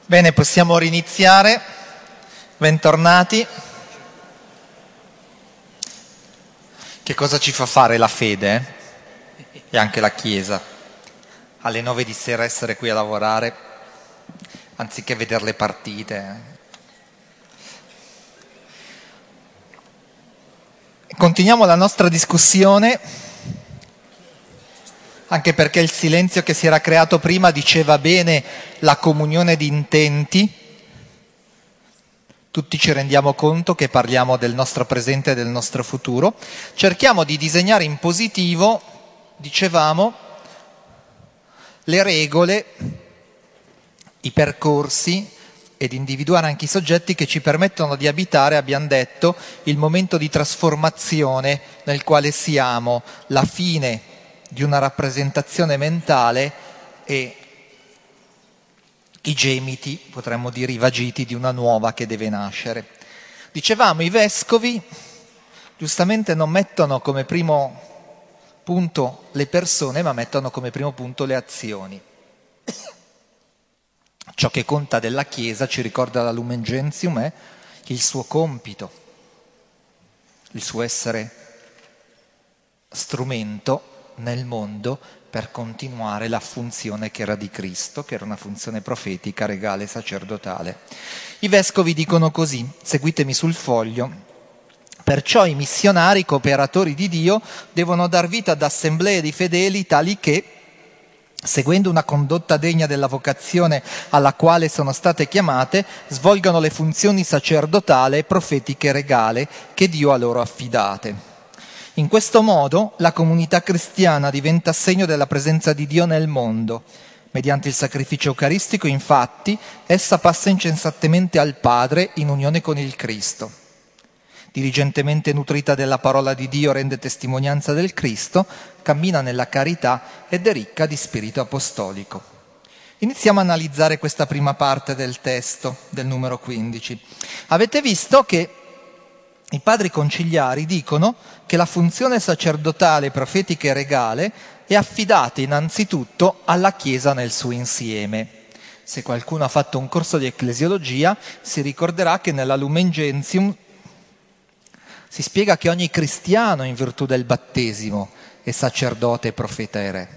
Bene, possiamo riniziare. Bentornati. Che cosa ci fa fare la fede? E anche la Chiesa? Alle 9 di sera essere qui a lavorare, anziché vedere le partite. Continuiamo la nostra discussione, anche perché il silenzio che si era creato prima diceva bene la comunione di intenti. Tutti ci rendiamo conto che parliamo del nostro presente e del nostro futuro. Cerchiamo di disegnare in positivo, dicevamo, le regole, i percorsi ed individuare anche i soggetti che ci permettono di abitare, abbiamo detto, il momento di trasformazione nel quale siamo, la fine di una rappresentazione mentale e i gemiti, potremmo dire i vagiti di una nuova che deve nascere. Dicevamo, i vescovi giustamente non mettono come primo punto le persone, ma mettono come primo punto le azioni. Ciò che conta della Chiesa, ci ricorda la Lumen Gentium, è il suo compito, il suo essere strumento nel mondo per continuare la funzione che era di Cristo, che era una funzione profetica, regale, sacerdotale. I vescovi dicono così, seguitemi sul foglio: perciò i missionari, cooperatori di Dio, devono dar vita ad assemblee di fedeli tali che, seguendo una condotta degna della vocazione alla quale sono state chiamate, svolgano le funzioni sacerdotale, profetiche e regale che Dio ha loro affidate. In questo modo la comunità cristiana diventa segno della presenza di Dio nel mondo. Mediante il sacrificio eucaristico, infatti, essa passa incessantemente al Padre in unione con il Cristo. Diligentemente nutrita della parola di Dio, rende testimonianza del Cristo, cammina nella carità ed è ricca di spirito apostolico. Iniziamo a analizzare questa prima parte del testo, del numero 15. Avete visto che i padri conciliari dicono che la funzione sacerdotale, profetica e regale è affidata innanzitutto alla Chiesa nel suo insieme. Se qualcuno ha fatto un corso di ecclesiologia si ricorderà che nella Lumen Gentium si spiega che ogni cristiano, in virtù del battesimo, è sacerdote, profeta e re.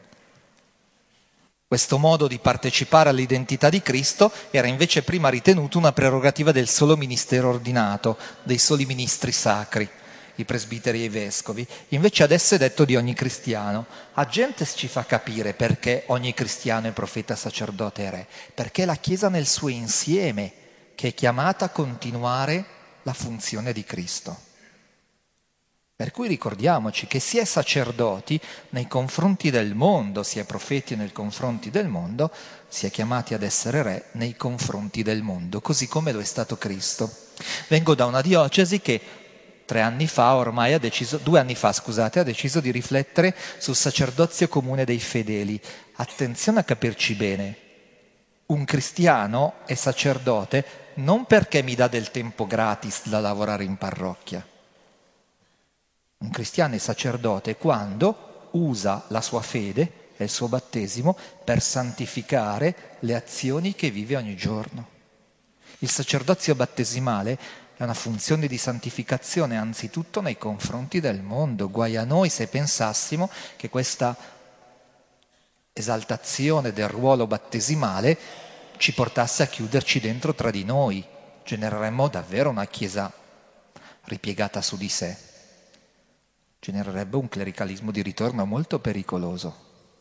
Questo modo di partecipare all'identità di Cristo era invece prima ritenuto una prerogativa del solo ministero ordinato, dei soli ministri sacri, i presbiteri e i vescovi. Invece adesso è detto di ogni cristiano. A Gentes ci fa capire perché ogni cristiano è profeta, sacerdote e re, perché è la Chiesa nel suo insieme che è chiamata a continuare la funzione di Cristo. Per cui ricordiamoci che si è sacerdoti nei confronti del mondo, si è profeti nei confronti del mondo, si è chiamati ad essere re nei confronti del mondo, così come lo è stato Cristo. Vengo da una diocesi che 2 anni fa ha deciso di riflettere sul sacerdozio comune dei fedeli. Attenzione a capirci bene, un cristiano è sacerdote non perché mi dà del tempo gratis da lavorare in parrocchia. Un cristiano è sacerdote quando usa la sua fede e il suo battesimo per santificare le azioni che vive ogni giorno. Il sacerdozio battesimale è una funzione di santificazione anzitutto nei confronti del mondo. Guai a noi se pensassimo che questa esaltazione del ruolo battesimale ci portasse a chiuderci dentro tra di noi. Genereremmo davvero una Chiesa ripiegata su di sé. Genererebbe un clericalismo di ritorno molto pericoloso.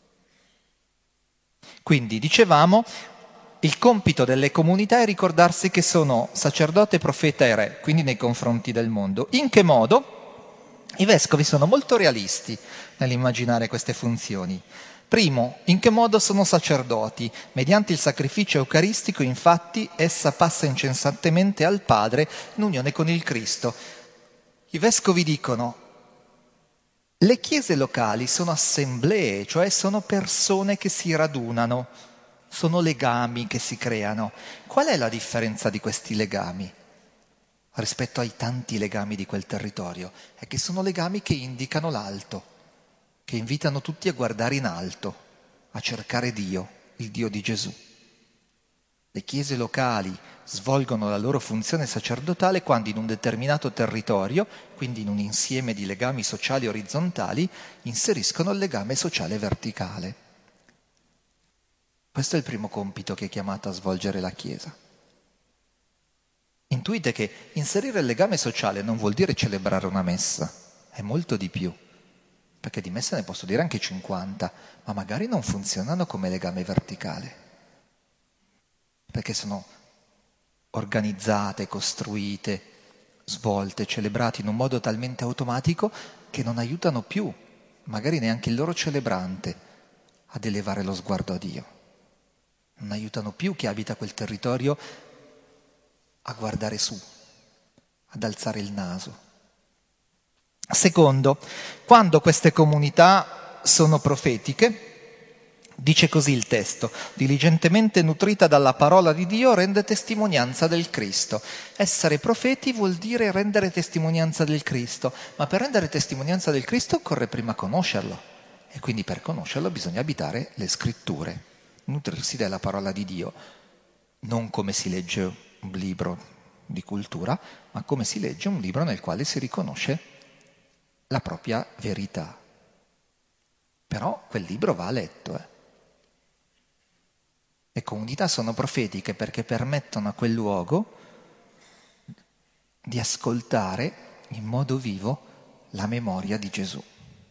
Quindi, dicevamo, il compito delle comunità è ricordarsi che sono sacerdote, profeta e re, quindi nei confronti del mondo. In che modo? I vescovi sono molto realisti nell'immaginare queste funzioni. Primo, in che modo sono sacerdoti? Mediante il sacrificio eucaristico, infatti, essa passa incessantemente al Padre in unione con il Cristo. I vescovi dicono: le chiese locali sono assemblee, cioè sono persone che si radunano, sono legami che si creano. Qual è la differenza di questi legami rispetto ai tanti legami di quel territorio? È che sono legami che indicano l'alto, che invitano tutti a guardare in alto, a cercare Dio, il Dio di Gesù. Le chiese locali svolgono la loro funzione sacerdotale quando in un determinato territorio, quindi in un insieme di legami sociali orizzontali, inseriscono il legame sociale verticale. Questo è il primo compito che è chiamata a svolgere la Chiesa. Intuite che inserire il legame sociale non vuol dire celebrare una messa, è molto di più, perché di messe ne posso dire anche 50, ma magari non funzionano come legame verticale, perché sono organizzate, costruite, svolte, celebrate in un modo talmente automatico che non aiutano più, magari neanche il loro celebrante, ad elevare lo sguardo a Dio. Non aiutano più chi abita quel territorio a guardare su, ad alzare il naso. Secondo, quando queste comunità sono profetiche, dice così il testo: diligentemente nutrita dalla parola di Dio rende testimonianza del Cristo. Essere profeti vuol dire rendere testimonianza del Cristo, ma per rendere testimonianza del Cristo occorre prima conoscerlo, e quindi per conoscerlo bisogna abitare le scritture, nutrirsi della parola di Dio, non come si legge un libro di cultura, ma come si legge un libro nel quale si riconosce la propria verità. Però quel libro va letto. Le comunità sono profetiche perché permettono a quel luogo di ascoltare in modo vivo la memoria di Gesù.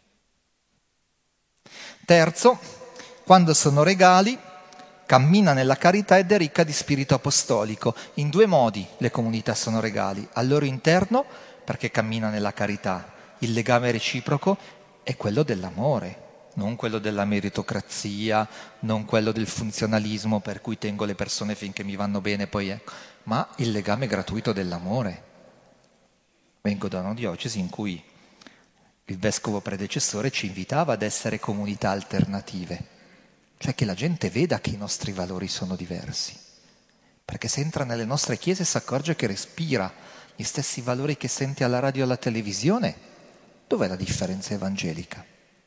Terzo, quando sono regali, cammina nella carità ed è ricca di spirito apostolico. In due modi le comunità sono regali: al loro interno, perché cammina nella carità. Il legame reciproco è quello dell'amore, non quello della meritocrazia, non quello del funzionalismo per cui tengo le persone finché mi vanno bene, poi ecco, ma il legame gratuito dell'amore. Vengo da una diocesi in cui il vescovo predecessore ci invitava ad essere comunità alternative, cioè che la gente veda che i nostri valori sono diversi, perché se entra nelle nostre chiese si accorge che respira gli stessi valori che sente alla radio e alla televisione. Dov'è la differenza evangelica?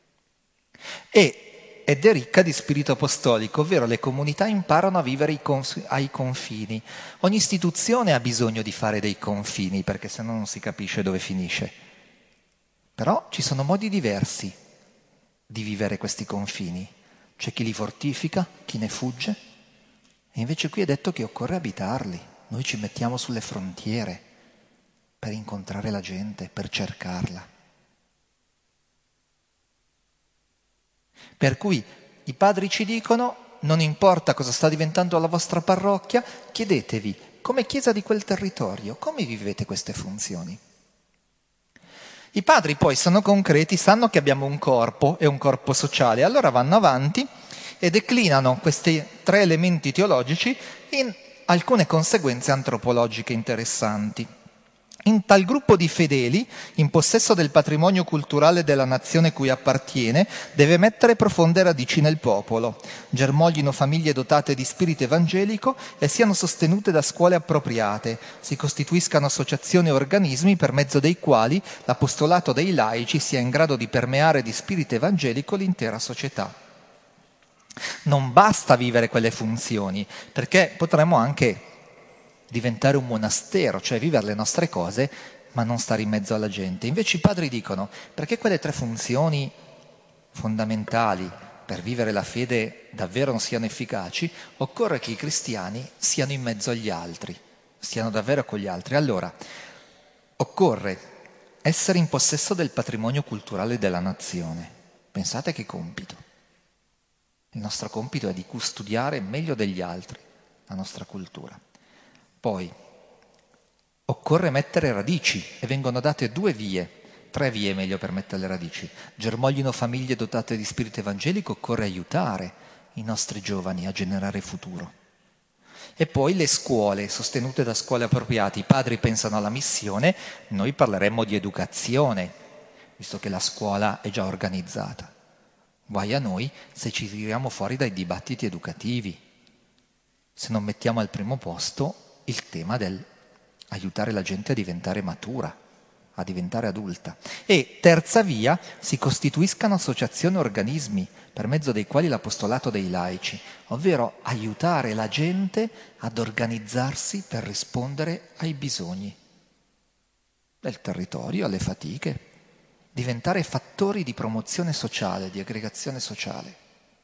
Ed è ricca di spirito apostolico, ovvero le comunità imparano a vivere ai confini. Ogni istituzione ha bisogno di fare dei confini, perché sennò non si capisce dove finisce. Però ci sono modi diversi di vivere questi confini. C'è chi li fortifica, chi ne fugge, e invece qui è detto che occorre abitarli. Noi ci mettiamo sulle frontiere per incontrare la gente, per cercarla. Per cui i padri ci dicono: non importa cosa sta diventando la vostra parrocchia, chiedetevi, come chiesa di quel territorio, come vivete queste funzioni? I padri poi sono concreti, sanno che abbiamo un corpo e un corpo sociale, allora vanno avanti e declinano questi tre elementi teologici in alcune conseguenze antropologiche interessanti. In tal gruppo di fedeli, in possesso del patrimonio culturale della nazione cui appartiene, deve mettere profonde radici nel popolo, germoglino famiglie dotate di spirito evangelico e siano sostenute da scuole appropriate, si costituiscano associazioni e organismi per mezzo dei quali l'apostolato dei laici sia in grado di permeare di spirito evangelico l'intera società. Non basta vivere quelle funzioni, perché potremmo anche diventare un monastero, cioè vivere le nostre cose ma non stare in mezzo alla gente. Invece i padri dicono: perché quelle tre funzioni fondamentali per vivere la fede davvero non siano efficaci, occorre che i cristiani siano in mezzo agli altri, stiano davvero con gli altri. Allora, occorre essere in possesso del patrimonio culturale della nazione. Pensate che compito. Il nostro compito è di custodiare meglio degli altri la nostra cultura. Poi occorre mettere radici e vengono date tre vie meglio per mettere le radici. Germoglino famiglie dotate di spirito evangelico, occorre aiutare i nostri giovani a generare futuro. E poi le scuole, sostenute da scuole appropriate. I padri pensano alla missione, noi parleremmo di educazione, visto che la scuola è già organizzata. Guai a noi se ci tiriamo fuori dai dibattiti educativi, se non mettiamo al primo posto il tema del aiutare la gente a diventare matura, a diventare adulta. E terza via, si costituiscano associazioni e organismi per mezzo dei quali l'apostolato dei laici, ovvero aiutare la gente ad organizzarsi per rispondere ai bisogni del territorio, alle fatiche, diventare fattori di promozione sociale, di aggregazione sociale.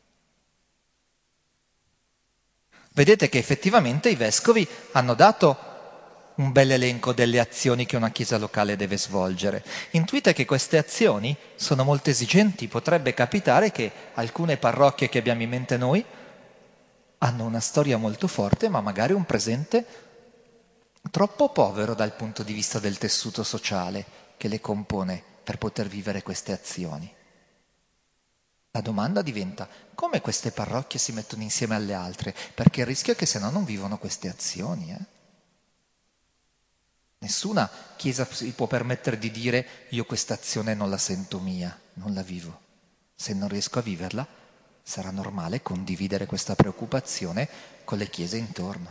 Vedete che effettivamente i vescovi hanno dato un bel elenco delle azioni che una chiesa locale deve svolgere. Intuite che queste azioni sono molto esigenti. Potrebbe capitare che alcune parrocchie che abbiamo in mente noi hanno una storia molto forte, ma magari un presente troppo povero dal punto di vista del tessuto sociale che le compone per poter vivere queste azioni. La domanda diventa: come queste parrocchie si mettono insieme alle altre? Perché il rischio è che se no non vivono queste azioni, Nessuna chiesa si può permettere di dire io questa azione non la sento mia, non la vivo. Se non riesco a viverla, sarà normale condividere questa preoccupazione con le chiese intorno.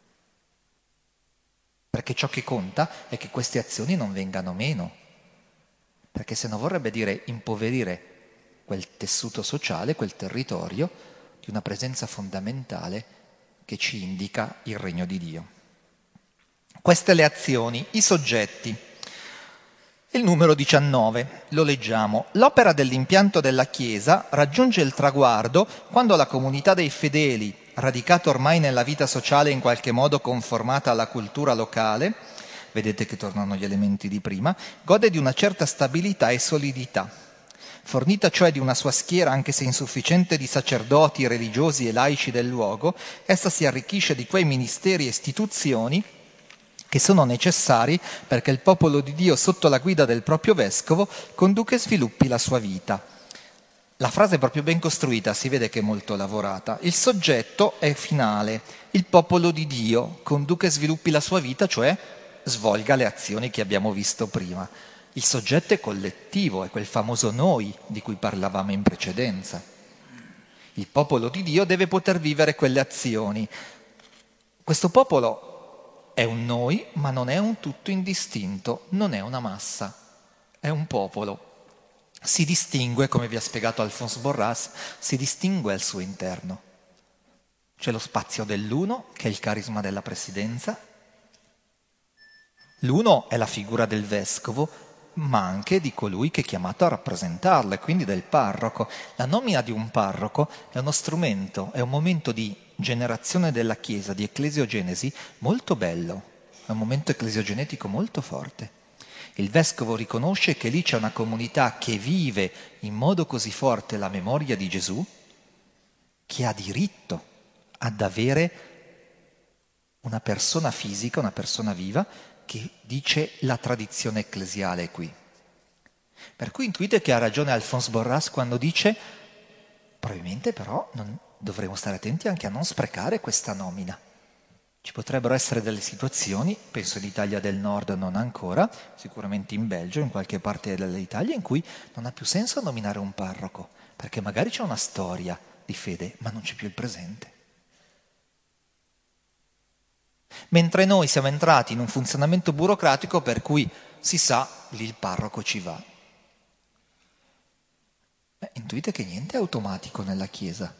Perché ciò che conta è che queste azioni non vengano meno. Perché se no vorrebbe dire impoverire quel tessuto sociale, quel territorio, di una presenza fondamentale che ci indica il regno di Dio. Queste le azioni, i soggetti. Il numero 19, lo leggiamo. L'opera dell'impianto della Chiesa raggiunge il traguardo quando la comunità dei fedeli, radicata ormai nella vita sociale in qualche modo conformata alla cultura locale, vedete che tornano gli elementi di prima, gode di una certa stabilità e solidità. Fornita cioè di una sua schiera, anche se insufficiente, di sacerdoti, religiosi e laici del luogo, essa si arricchisce di quei ministeri e istituzioni che sono necessari perché il popolo di Dio, sotto la guida del proprio vescovo, conduca e sviluppi la sua vita. La frase è proprio ben costruita, si vede che è molto lavorata. Il soggetto è finale, il popolo di Dio conduca e sviluppi la sua vita, cioè svolga le azioni che abbiamo visto prima. Il soggetto è collettivo, è quel famoso noi di cui parlavamo in precedenza. Il popolo di Dio deve poter vivere quelle azioni. Questo popolo è un noi, ma non è un tutto indistinto, non è una massa, è un popolo. Si distingue, come vi ha spiegato Alphonse Borras, si distingue al suo interno. C'è lo spazio dell'uno, che è il carisma della presidenza. L'uno è la figura del vescovo, ma anche di colui che è chiamato a rappresentarlo, e quindi del parroco. La nomina di un parroco è uno strumento, è un momento di generazione della Chiesa, di ecclesiogenesi, molto bello, è un momento ecclesiogenetico molto forte. Il vescovo riconosce che lì c'è una comunità che vive in modo così forte la memoria di Gesù, che ha diritto ad avere una persona fisica, una persona viva, che dice la tradizione ecclesiale è qui. Per cui intuite che ha ragione Alphonse Borras quando dice probabilmente però dovremo stare attenti anche a non sprecare questa nomina. Ci potrebbero essere delle situazioni, penso in Italia del Nord non ancora, sicuramente in Belgio, in qualche parte dell'Italia, in cui non ha più senso nominare un parroco, perché magari c'è una storia di fede, ma non c'è più il presente. Mentre noi siamo entrati in un funzionamento burocratico per cui si sa, lì il parroco ci va. Intuite che niente è automatico nella Chiesa.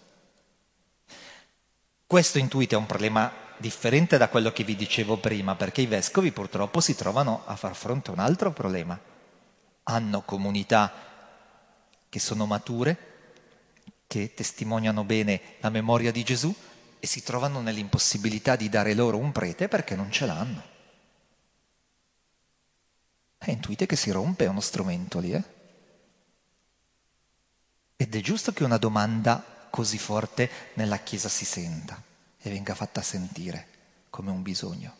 Questo intuite è un problema differente da quello che vi dicevo prima, perché i vescovi purtroppo si trovano a far fronte a un altro problema. Hanno comunità che sono mature, che testimoniano bene la memoria di Gesù e si trovano nell'impossibilità di dare loro un prete perché non ce l'hanno. Intuite che si rompe uno strumento lì, Ed è giusto che una domanda così forte nella Chiesa si senta e venga fatta sentire come un bisogno.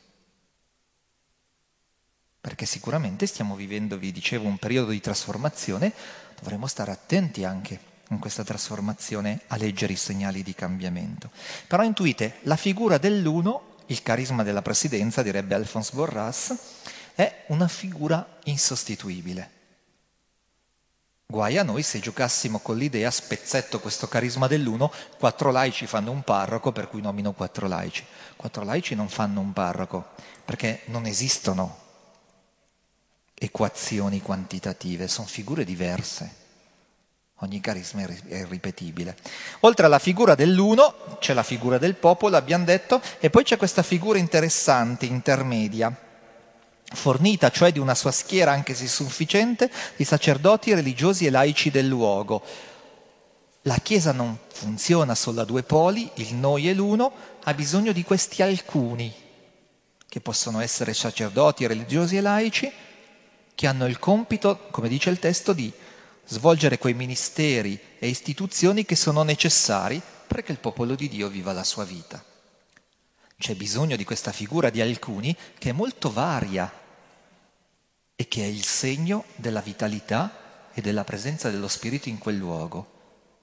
Perché sicuramente stiamo vivendo, vi dicevo, un periodo di trasformazione, dovremo stare attenti anche in questa trasformazione a leggere i segnali di cambiamento. Però intuite, la figura dell'uno, il carisma della presidenza, direbbe Alphonse Borras, è una figura insostituibile. Guai a noi se giocassimo con l'idea, spezzetto questo carisma dell'uno, 4 laici fanno un parroco, per cui nomino 4 laici. 4 laici non fanno un parroco, perché non esistono equazioni quantitative, sono figure diverse. Ogni carisma è irripetibile. Oltre alla figura dell'uno c'è la figura del popolo, abbiamo detto, e poi c'è questa figura interessante, intermedia, fornita cioè di una sua schiera anche se insufficiente di sacerdoti, religiosi e laici del luogo. La Chiesa non funziona solo a due poli, il noi e l'uno, ha bisogno di questi alcuni, che possono essere sacerdoti, religiosi e laici, che hanno il compito, come dice il testo, di svolgere quei ministeri e istituzioni che sono necessari perché il popolo di Dio viva la sua vita. C'è bisogno di questa figura di alcuni che è molto varia e che è il segno della vitalità e della presenza dello Spirito in quel luogo.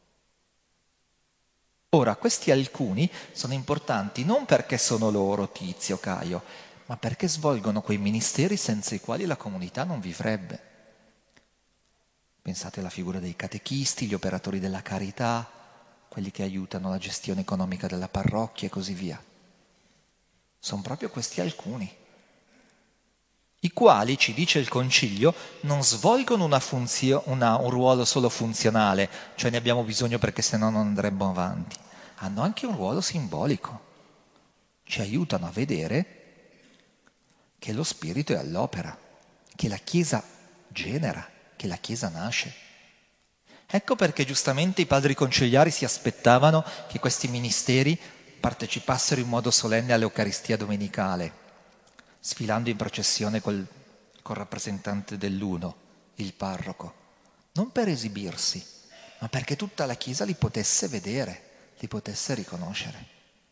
Ora, questi alcuni sono importanti non perché sono loro, Tizio, Caio, ma perché svolgono quei ministeri senza i quali la comunità non vivrebbe. Pensate alla figura dei catechisti, gli operatori della carità, quelli che aiutano la gestione economica della parrocchia e così via. Sono proprio questi alcuni, i quali, ci dice il Concilio, non svolgono un ruolo solo funzionale, cioè ne abbiamo bisogno perché sennò non andremo avanti. Hanno anche un ruolo simbolico. Ci aiutano a vedere che lo Spirito è all'opera, che la Chiesa genera, che la Chiesa nasce. Ecco perché giustamente i padri conciliari si aspettavano che questi ministeri partecipassero in modo solenne all'Eucaristia domenicale, sfilando in processione col rappresentante dell'uno, il parroco, non per esibirsi, ma perché tutta la Chiesa li potesse vedere, li potesse riconoscere.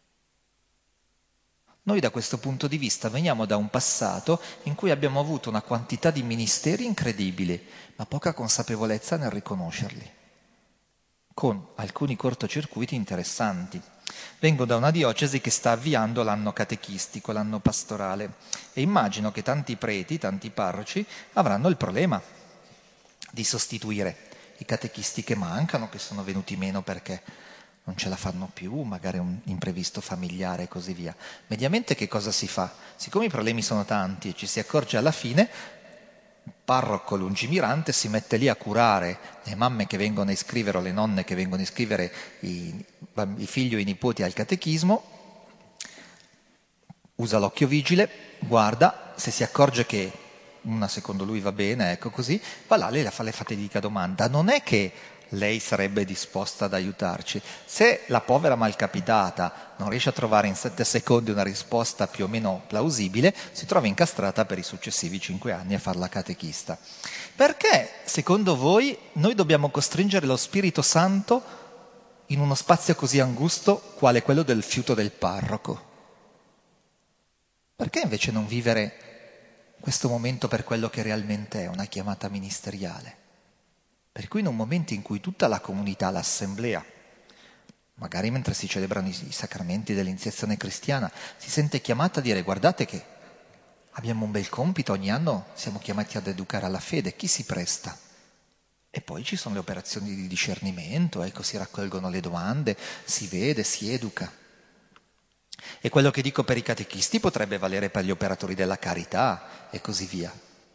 Noi da questo punto di vista veniamo da un passato in cui abbiamo avuto una quantità di ministeri incredibili, ma poca consapevolezza nel riconoscerli, con alcuni cortocircuiti interessanti. Vengo da una diocesi che sta avviando l'anno catechistico, l'anno pastorale, e immagino che tanti preti, tanti parroci avranno il problema di sostituire i catechisti che mancano, che sono venuti meno perché non ce la fanno più, magari un imprevisto familiare e così via. Mediamente che cosa si fa? Siccome i problemi sono tanti e ci si accorge alla fine, il parroco lungimirante si mette lì a curare le mamme che vengono a iscrivere o le nonne che vengono a iscrivere i figli o i nipoti al catechismo, usa l'occhio vigile, guarda, se si accorge che una secondo lui va bene, ecco così, va là, lei le fa le fatidica domanda. Non è che lei sarebbe disposta ad aiutarci. Se la povera malcapitata non riesce a trovare in 7 secondi una risposta più o meno plausibile, si trova incastrata per i successivi 5 anni a far la catechista. Perché, secondo voi, noi dobbiamo costringere lo Spirito Santo in uno spazio così angusto quale quello del fiuto del parroco? Perché invece non vivere questo momento per quello che realmente è, una chiamata ministeriale? Per cui in un momento in cui tutta la comunità, l'assemblea, magari mentre si celebrano i sacramenti dell'iniziazione cristiana, si sente chiamata a dire: guardate che abbiamo un bel compito, ogni anno siamo chiamati ad educare alla fede, chi si presta? E poi ci sono le operazioni di discernimento, ecco, si raccolgono le domande, si vede, si educa. E quello che dico per i catechisti potrebbe valere per gli operatori della carità e così via.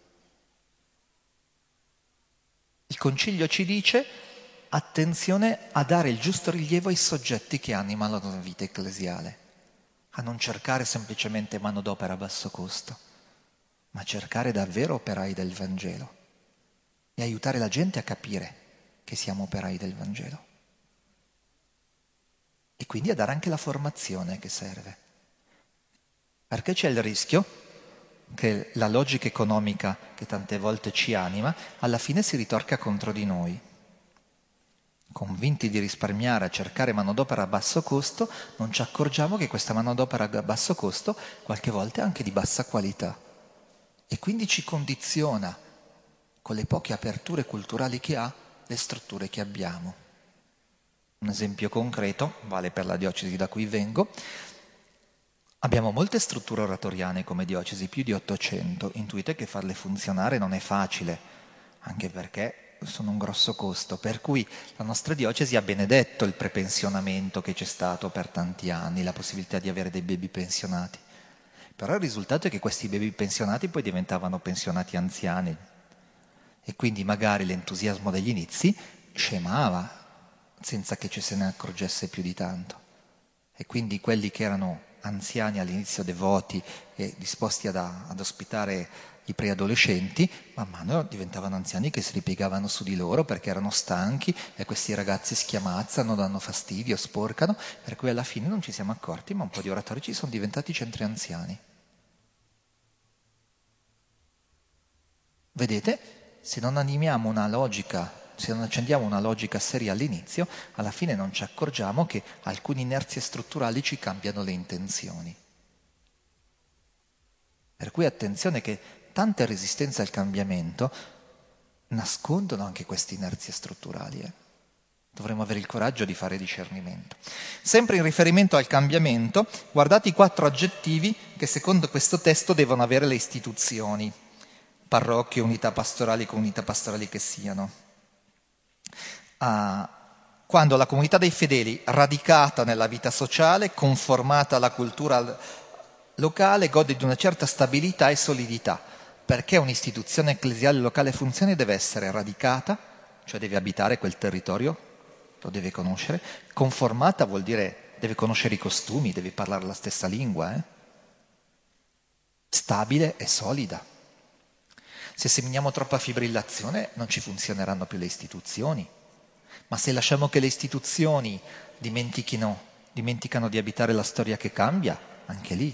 Il Concilio ci dice: attenzione a dare il giusto rilievo ai soggetti che animano la vita ecclesiale, a non cercare semplicemente manodopera a basso costo, ma cercare davvero operai del Vangelo e aiutare la gente a capire che siamo operai del Vangelo. E quindi a dare anche la formazione che serve. Perché c'è il rischio che la logica economica che tante volte ci anima, alla fine si ritorca contro di noi. Convinti di risparmiare, a cercare manodopera a basso costo, non ci accorgiamo che questa manodopera a basso costo qualche volta è anche di bassa qualità e quindi ci condiziona, con le poche aperture culturali che ha, le strutture che abbiamo. Un esempio concreto, vale per la diocesi da cui vengo. Abbiamo molte strutture oratoriane come diocesi, più di 800. Intuite che farle funzionare non è facile, anche perché sono un grosso costo, per cui la nostra diocesi ha benedetto il prepensionamento che c'è stato per tanti anni, la possibilità di avere dei baby pensionati. Però il risultato è che questi baby pensionati poi diventavano pensionati anziani e quindi magari l'entusiasmo degli inizi scemava senza che ci se ne accorgesse più di tanto. E quindi quelli che erano anziani all'inizio, devoti e disposti ad ospitare i preadolescenti, man mano diventavano anziani che si ripiegavano su di loro perché erano stanchi e questi ragazzi schiamazzano, danno fastidio, sporcano, per cui alla fine non ci siamo accorti, ma un po' di oratori ci sono diventati centri anziani. Vedete? Se non animiamo una logica, se non accendiamo una logica seria all'inizio, alla fine non ci accorgiamo che alcune inerzie strutturali ci cambiano le intenzioni. Per cui attenzione che tante resistenze al cambiamento nascondono anche queste inerzie strutturali. Dovremmo avere il coraggio di fare discernimento. Sempre in riferimento al cambiamento, guardate i 4 aggettivi che secondo questo testo devono avere le istituzioni. Parrocchie, unità pastorali, comunità pastorali che siano. Quando la comunità dei fedeli, radicata nella vita sociale, conformata alla cultura locale, gode di una certa stabilità e solidità, perché un'istituzione ecclesiale locale funzioni deve essere radicata, cioè deve abitare quel territorio, lo deve conoscere, conformata vuol dire deve conoscere i costumi, deve parlare la stessa lingua, stabile e solida. Se seminiamo troppa fibrillazione non ci funzioneranno più le istituzioni, ma se lasciamo che le istituzioni dimenticano di abitare la storia che cambia, anche lì.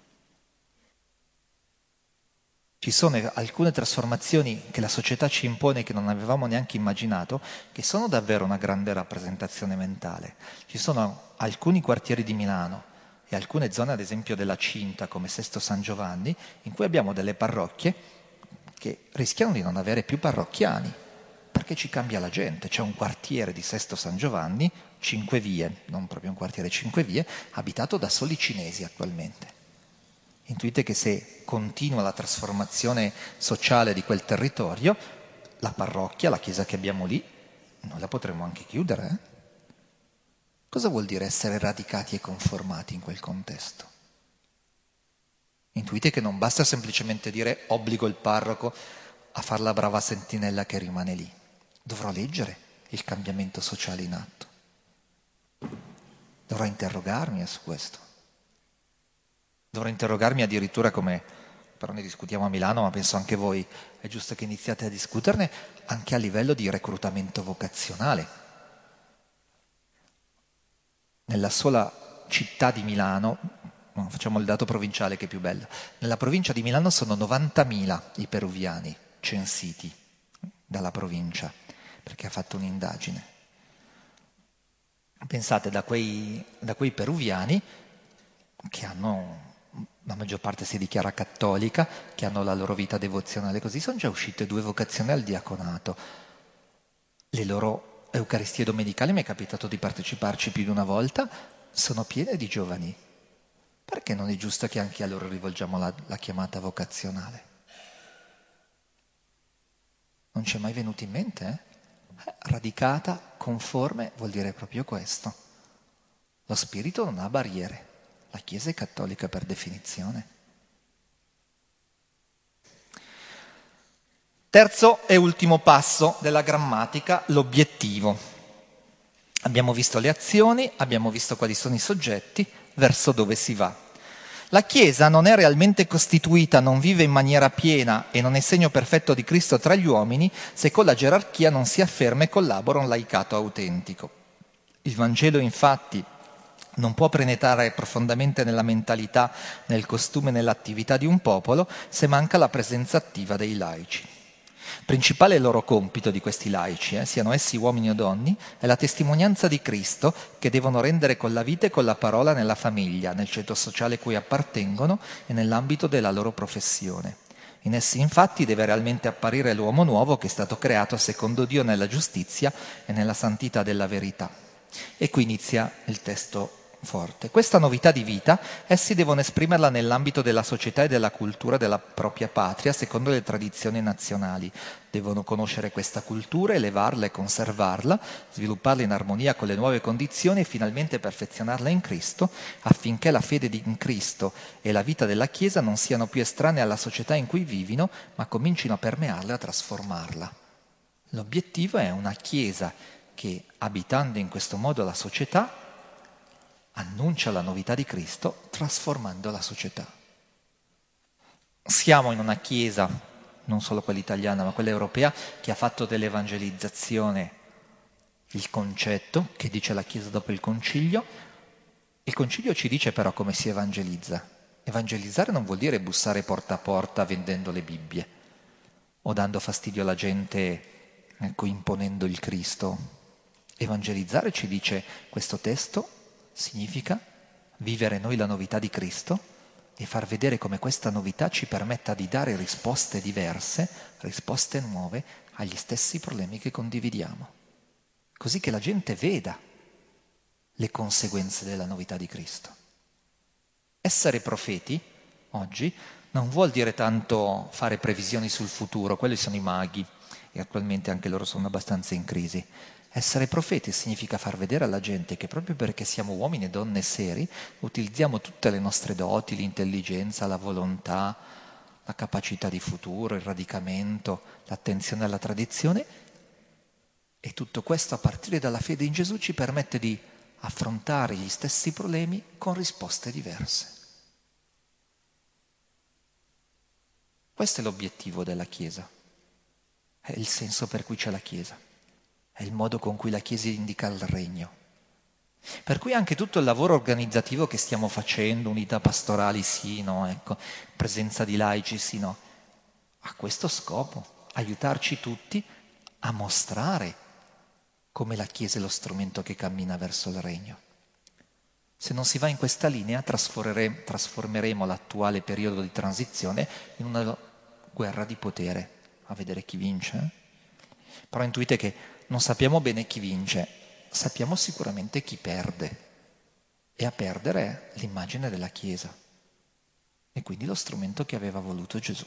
Ci sono alcune trasformazioni che la società ci impone che non avevamo neanche immaginato, che sono davvero una grande rappresentazione mentale. Ci sono alcuni quartieri di Milano e alcune zone, ad esempio della Cinta, come Sesto San Giovanni, in cui abbiamo delle parrocchie che rischiano di non avere più parrocchiani, perché ci cambia la gente. C'è un quartiere di Sesto San Giovanni, 5 vie, non proprio un quartiere, 5 vie, abitato da soli cinesi attualmente. Intuite che se continua la trasformazione sociale di quel territorio, la parrocchia, la chiesa che abbiamo lì, noi la potremmo anche chiudere. Cosa vuol dire essere radicati e conformati in quel contesto? Intuite che non basta semplicemente dire obbligo il parroco a far la brava sentinella che rimane lì. Dovrò leggere il cambiamento sociale in atto. Dovrò interrogarmi su questo. Dovrò interrogarmi addirittura come, però ne discutiamo a Milano, ma penso anche voi, è giusto che iniziate a discuterne anche a livello di reclutamento vocazionale. Nella sola città di Milano, facciamo il dato provinciale che è più bello, nella provincia di Milano sono 90.000 i peruviani censiti dalla provincia, perché ha fatto un'indagine. Pensate, da quei peruviani che hanno, la maggior parte si dichiara cattolica, che hanno la loro vita devozionale così, sono già uscite 2 vocazioni al diaconato. Le loro Eucaristie domenicali, mi è capitato di parteciparci più di una volta, sono piene di giovani. Perché non è giusto che anche a loro rivolgiamo la chiamata vocazionale? Non ci è mai venuto in mente? Radicata, conforme, vuol dire proprio questo. Lo spirito non ha barriere. La Chiesa è cattolica per definizione. Terzo e ultimo passo della grammatica, l'obiettivo. Abbiamo visto le azioni, abbiamo visto quali sono i soggetti, verso dove si va. La Chiesa non è realmente costituita, non vive in maniera piena e non è segno perfetto di Cristo tra gli uomini se con la gerarchia non si afferma e collabora un laicato autentico. Il Vangelo, infatti, non può penetrare profondamente nella mentalità, nel costume, nell'attività di un popolo se manca la presenza attiva dei laici. Principale loro compito di questi laici, siano essi uomini o donne, è la testimonianza di Cristo che devono rendere con la vita e con la parola nella famiglia, nel ceto sociale cui appartengono e nell'ambito della loro professione. In essi infatti deve realmente apparire l'uomo nuovo che è stato creato secondo Dio nella giustizia e nella santità della verità. E qui inizia il testo forte. Questa novità di vita essi devono esprimerla nell'ambito della società e della cultura della propria patria, secondo le tradizioni nazionali. Devono conoscere questa cultura, elevarla e conservarla, svilupparla in armonia con le nuove condizioni e finalmente perfezionarla in Cristo, affinché la fede in Cristo e la vita della Chiesa non siano più estranee alla società in cui vivono, ma comincino a permearla e a trasformarla. L'obiettivo è una Chiesa che, abitando in questo modo la società, annuncia la novità di Cristo trasformando la società. Siamo in una Chiesa, non solo quella italiana, ma quella europea, che ha fatto dell'evangelizzazione il concetto, che dice la Chiesa dopo il Concilio. Il Concilio ci dice però come si evangelizza. Evangelizzare non vuol dire bussare porta a porta vendendo le Bibbie o dando fastidio alla gente, ecco, imponendo il Cristo. Evangelizzare, ci dice questo testo, significa vivere noi la novità di Cristo e far vedere come questa novità ci permetta di dare risposte diverse, risposte nuove agli stessi problemi che condividiamo, così che la gente veda le conseguenze della novità di Cristo. Essere profeti oggi non vuol dire tanto fare previsioni sul futuro, quelli sono i maghi e attualmente anche loro sono abbastanza in crisi. Essere profeti significa far vedere alla gente che proprio perché siamo uomini e donne seri, utilizziamo tutte le nostre doti, l'intelligenza, la volontà, la capacità di futuro, il radicamento, l'attenzione alla tradizione, e tutto questo a partire dalla fede in Gesù ci permette di affrontare gli stessi problemi con risposte diverse. Questo è l'obiettivo della Chiesa, è il senso per cui c'è la Chiesa. È il modo con cui la Chiesa indica il regno. Per cui anche tutto il lavoro organizzativo che stiamo facendo, unità pastorali sì, no, ecco, presenza di laici sì, no, ha questo scopo, aiutarci tutti a mostrare come la Chiesa è lo strumento che cammina verso il regno. Se non si va in questa linea, trasformeremo l'attuale periodo di transizione in una guerra di potere, a vedere chi vince. Però intuite che non sappiamo bene chi vince, sappiamo sicuramente chi perde. E a perdere è l'immagine della Chiesa. E quindi lo strumento che aveva voluto Gesù,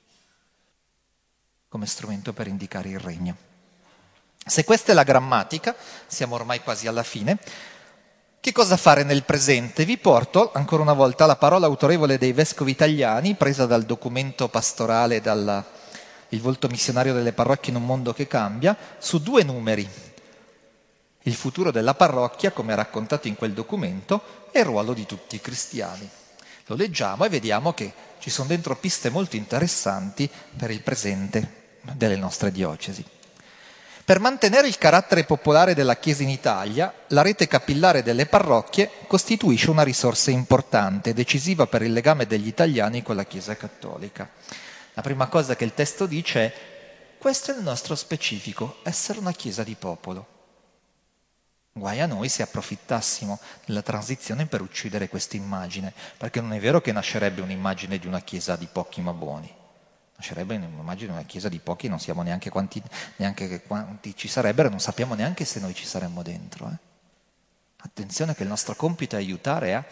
come strumento per indicare il regno. Se questa è la grammatica, siamo ormai quasi alla fine, che cosa fare nel presente? Vi porto ancora una volta la parola autorevole dei vescovi italiani, presa dal documento pastorale, il volto missionario delle parrocchie in un mondo che cambia, su 2 numeri: il futuro della parrocchia, come raccontato in quel documento, e il ruolo di tutti i cristiani. Lo leggiamo e vediamo che ci sono dentro piste molto interessanti per il presente delle nostre diocesi. Per mantenere il carattere popolare della Chiesa in Italia, la rete capillare delle parrocchie costituisce una risorsa importante, decisiva per il legame degli italiani con la Chiesa cattolica. La prima cosa che il testo dice è: questo è il nostro specifico, essere una Chiesa di popolo. Guai a noi se approfittassimo della transizione per uccidere questa immagine, perché non è vero che nascerebbe un'immagine di una Chiesa di pochi ma buoni. Nascerebbe un'immagine di una Chiesa di pochi, non siamo neanche quanti ci sarebbero, non sappiamo neanche se noi ci saremmo dentro. Attenzione che il nostro compito è aiutare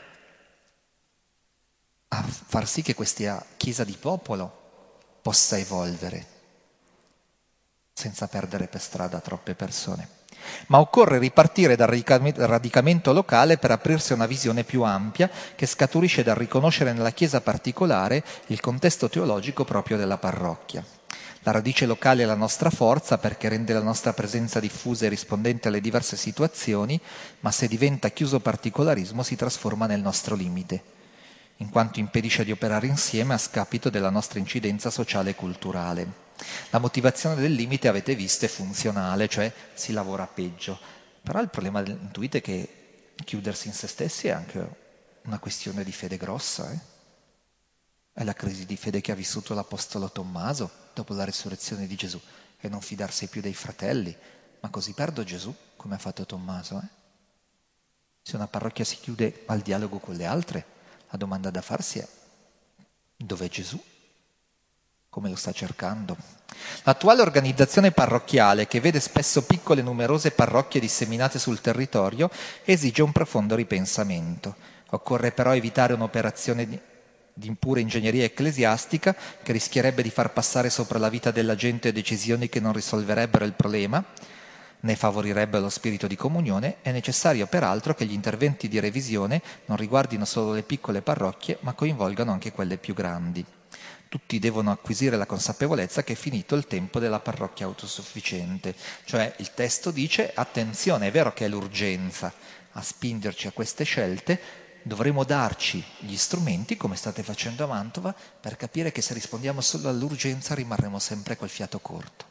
a far sì che questa Chiesa di popolo possa evolvere, senza perdere per strada troppe persone. Ma occorre ripartire dal radicamento locale per aprirsi a una visione più ampia che scaturisce dal riconoscere nella Chiesa particolare il contesto teologico proprio della parrocchia. La radice locale è la nostra forza perché rende la nostra presenza diffusa e rispondente alle diverse situazioni, ma se diventa chiuso particolarismo si trasforma nel nostro limite, in quanto impedisce di operare insieme a scapito della nostra incidenza sociale e culturale. La motivazione del limite, avete visto, è funzionale, cioè si lavora peggio. Però il problema, intuite, che chiudersi in se stessi è anche una questione di fede grossa. È la crisi di fede che ha vissuto l'Apostolo Tommaso dopo la risurrezione di Gesù, e non fidarsi più dei fratelli. Ma così perdo Gesù, come ha fatto Tommaso? Se una parrocchia si chiude al dialogo con le altre, la domanda da farsi è: dov'è Gesù? come lo sta cercando. L'attuale organizzazione parrocchiale, che vede spesso piccole e numerose parrocchie disseminate sul territorio, esige un profondo ripensamento. Occorre però evitare un'operazione di pura ingegneria ecclesiastica che rischierebbe di far passare sopra la vita della gente decisioni che non risolverebbero il problema, ne favorirebbero lo spirito di comunione. È necessario peraltro che gli interventi di revisione non riguardino solo le piccole parrocchie, ma coinvolgano anche quelle più grandi. Tutti devono acquisire la consapevolezza che è finito il tempo della parrocchia autosufficiente. Cioè il testo dice: attenzione, è vero che è l'urgenza a spingerci a queste scelte, dovremo darci gli strumenti, come state facendo a Mantova, per capire che se rispondiamo solo all'urgenza rimarremo sempre col fiato corto.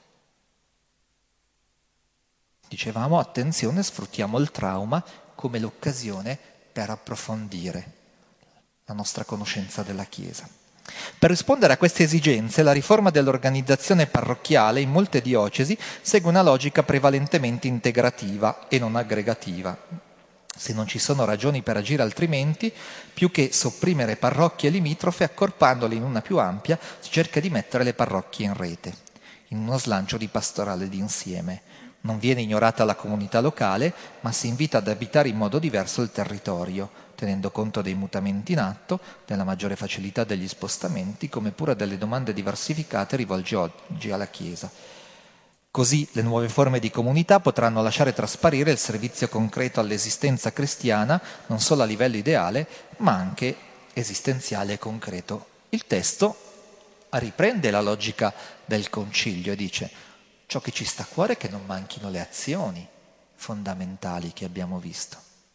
Dicevamo, attenzione, sfruttiamo il trauma come l'occasione per approfondire la nostra conoscenza della Chiesa. Per rispondere a queste esigenze, la riforma dell'organizzazione parrocchiale in molte diocesi segue una logica prevalentemente integrativa e non aggregativa. Se non ci sono ragioni per agire altrimenti, più che sopprimere parrocchie limitrofe, accorpandole in una più ampia, si cerca di mettere le parrocchie in rete, in uno slancio di pastorale d'insieme. Non viene ignorata la comunità locale, ma si invita ad abitare in modo diverso il territorio, tenendo conto dei mutamenti in atto, della maggiore facilità degli spostamenti, come pure delle domande diversificate rivolte oggi alla Chiesa. Così le nuove forme di comunità potranno lasciare trasparire il servizio concreto all'esistenza cristiana, non solo a livello ideale, ma anche esistenziale e concreto. Il testo riprende la logica del concilio e dice: ciò che ci sta a cuore è che non manchino le azioni fondamentali che abbiamo visto.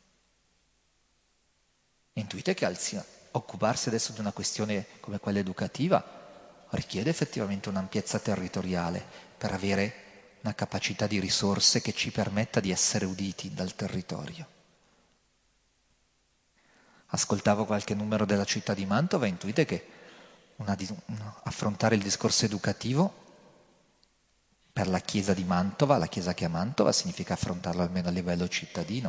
Intuite che occuparsi adesso di una questione come quella educativa richiede effettivamente un'ampiezza territoriale per avere una capacità di risorse che ci permetta di essere uditi dal territorio. Ascoltavo qualche numero della città di Mantova e intuite che affrontare il discorso educativo per la Chiesa di Mantova, la Chiesa che ha Mantova, significa affrontarlo almeno a livello cittadino.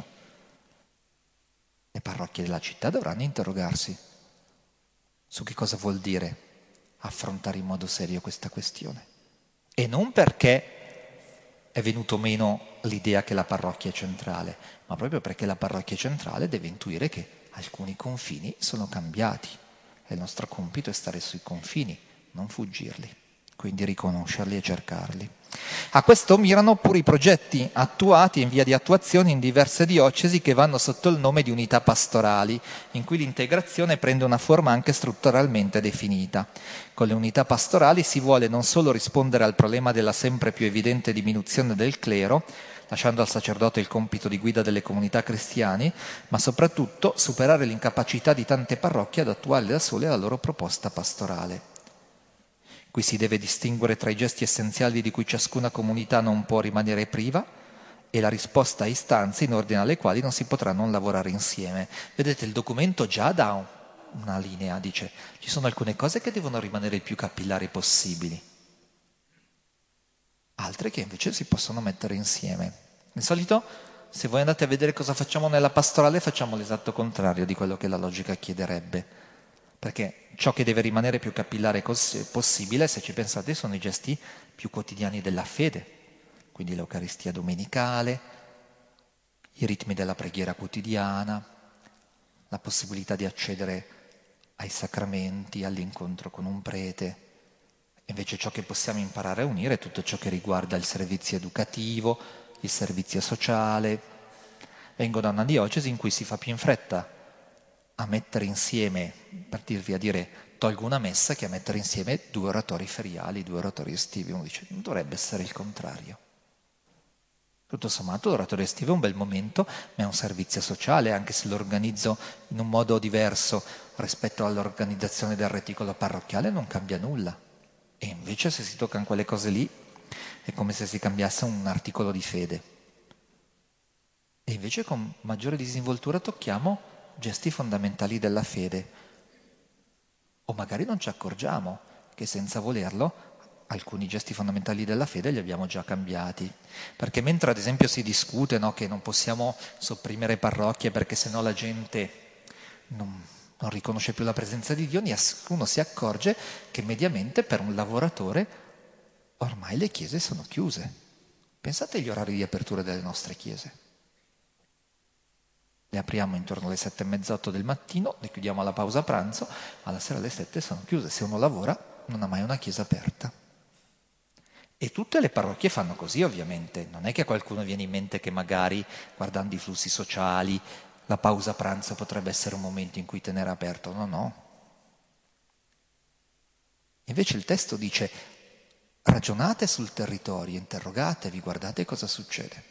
Le parrocchie della città dovranno interrogarsi su che cosa vuol dire affrontare in modo serio questa questione. E non perché è venuto meno l'idea che la parrocchia è centrale, ma proprio perché la parrocchia centrale deve intuire che alcuni confini sono cambiati e il nostro compito è stare sui confini, non fuggirli, quindi riconoscerli e cercarli. A questo mirano pure i progetti attuati in via di attuazione in diverse diocesi che vanno sotto il nome di unità pastorali, in cui l'integrazione prende una forma anche strutturalmente definita. Con le unità pastorali si vuole non solo rispondere al problema della sempre più evidente diminuzione del clero, lasciando al sacerdote il compito di guida delle comunità cristiane, ma soprattutto superare l'incapacità di tante parrocchie ad attuare da sole la loro proposta pastorale. Qui si deve distinguere tra i gesti essenziali di cui ciascuna comunità non può rimanere priva e la risposta a istanze in ordine alle quali non si potrà non lavorare insieme. Vedete, il documento già dà una linea, dice: ci sono alcune cose che devono rimanere il più capillari possibili, altre che invece si possono mettere insieme. Di solito, se voi andate a vedere cosa facciamo nella pastorale, facciamo l'esatto contrario di quello che la logica chiederebbe. Perché ciò che deve rimanere più capillare possibile, se ci pensate, sono i gesti più quotidiani della fede, quindi l'Eucaristia domenicale, i ritmi della preghiera quotidiana, la possibilità di accedere ai sacramenti, all'incontro con un prete. Invece ciò che possiamo imparare a unire è tutto ciò che riguarda il servizio educativo, il servizio sociale. Vengo da una diocesi in cui si fa più in fretta a mettere insieme, per dirvi a dire tolgo una messa, che a mettere insieme 2 oratori feriali, 2 oratori estivi. Uno dice, non dovrebbe essere il contrario. Tutto sommato l'oratorio estivo è un bel momento, ma è un servizio sociale, anche se lo organizzo in un modo diverso rispetto all'organizzazione del reticolo parrocchiale, non cambia nulla. E invece se si toccano quelle cose lì è come se si cambiasse un articolo di fede. E invece con maggiore disinvoltura tocchiamo gesti fondamentali della fede. O magari non ci accorgiamo che senza volerlo alcuni gesti fondamentali della fede li abbiamo già cambiati. Perché mentre ad esempio si discute, no, che non possiamo sopprimere parrocchie perché sennò la gente non riconosce più la presenza di Dio, nessuno si accorge che mediamente per un lavoratore ormai le chiese sono chiuse. Pensate agli orari di apertura delle nostre chiese. Le apriamo intorno alle 7:30, 8 del mattino, le chiudiamo alla pausa pranzo, alla sera alle 7 sono chiuse. Se uno lavora non ha mai una chiesa aperta. E tutte le parrocchie fanno così, ovviamente. Non è che a qualcuno viene in mente che magari, guardando i flussi sociali, la pausa pranzo potrebbe essere un momento in cui tenere aperto. No, no. Invece il testo dice: ragionate sul territorio, interrogatevi, guardate cosa succede.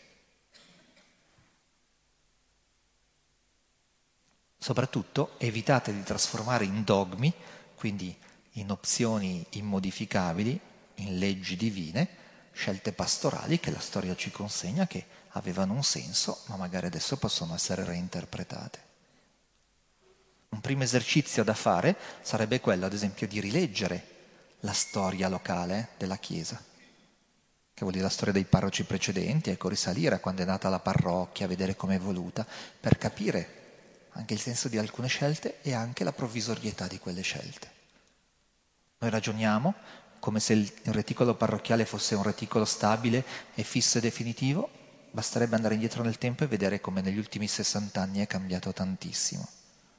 Soprattutto evitate di trasformare in dogmi, quindi in opzioni immodificabili, in leggi divine, scelte pastorali che la storia ci consegna che avevano un senso, ma magari adesso possono essere reinterpretate. Un primo esercizio da fare sarebbe quello, ad esempio, di rileggere la storia locale della Chiesa, che vuol dire la storia dei parroci precedenti, ecco, risalire a quando è nata la parrocchia, vedere come è evoluta, per capire anche il senso di alcune scelte e anche la provvisorietà di quelle scelte. Noi ragioniamo come se il reticolo parrocchiale fosse un reticolo stabile e fisso e definitivo, basterebbe andare indietro nel tempo e vedere come negli ultimi 60 anni è cambiato tantissimo.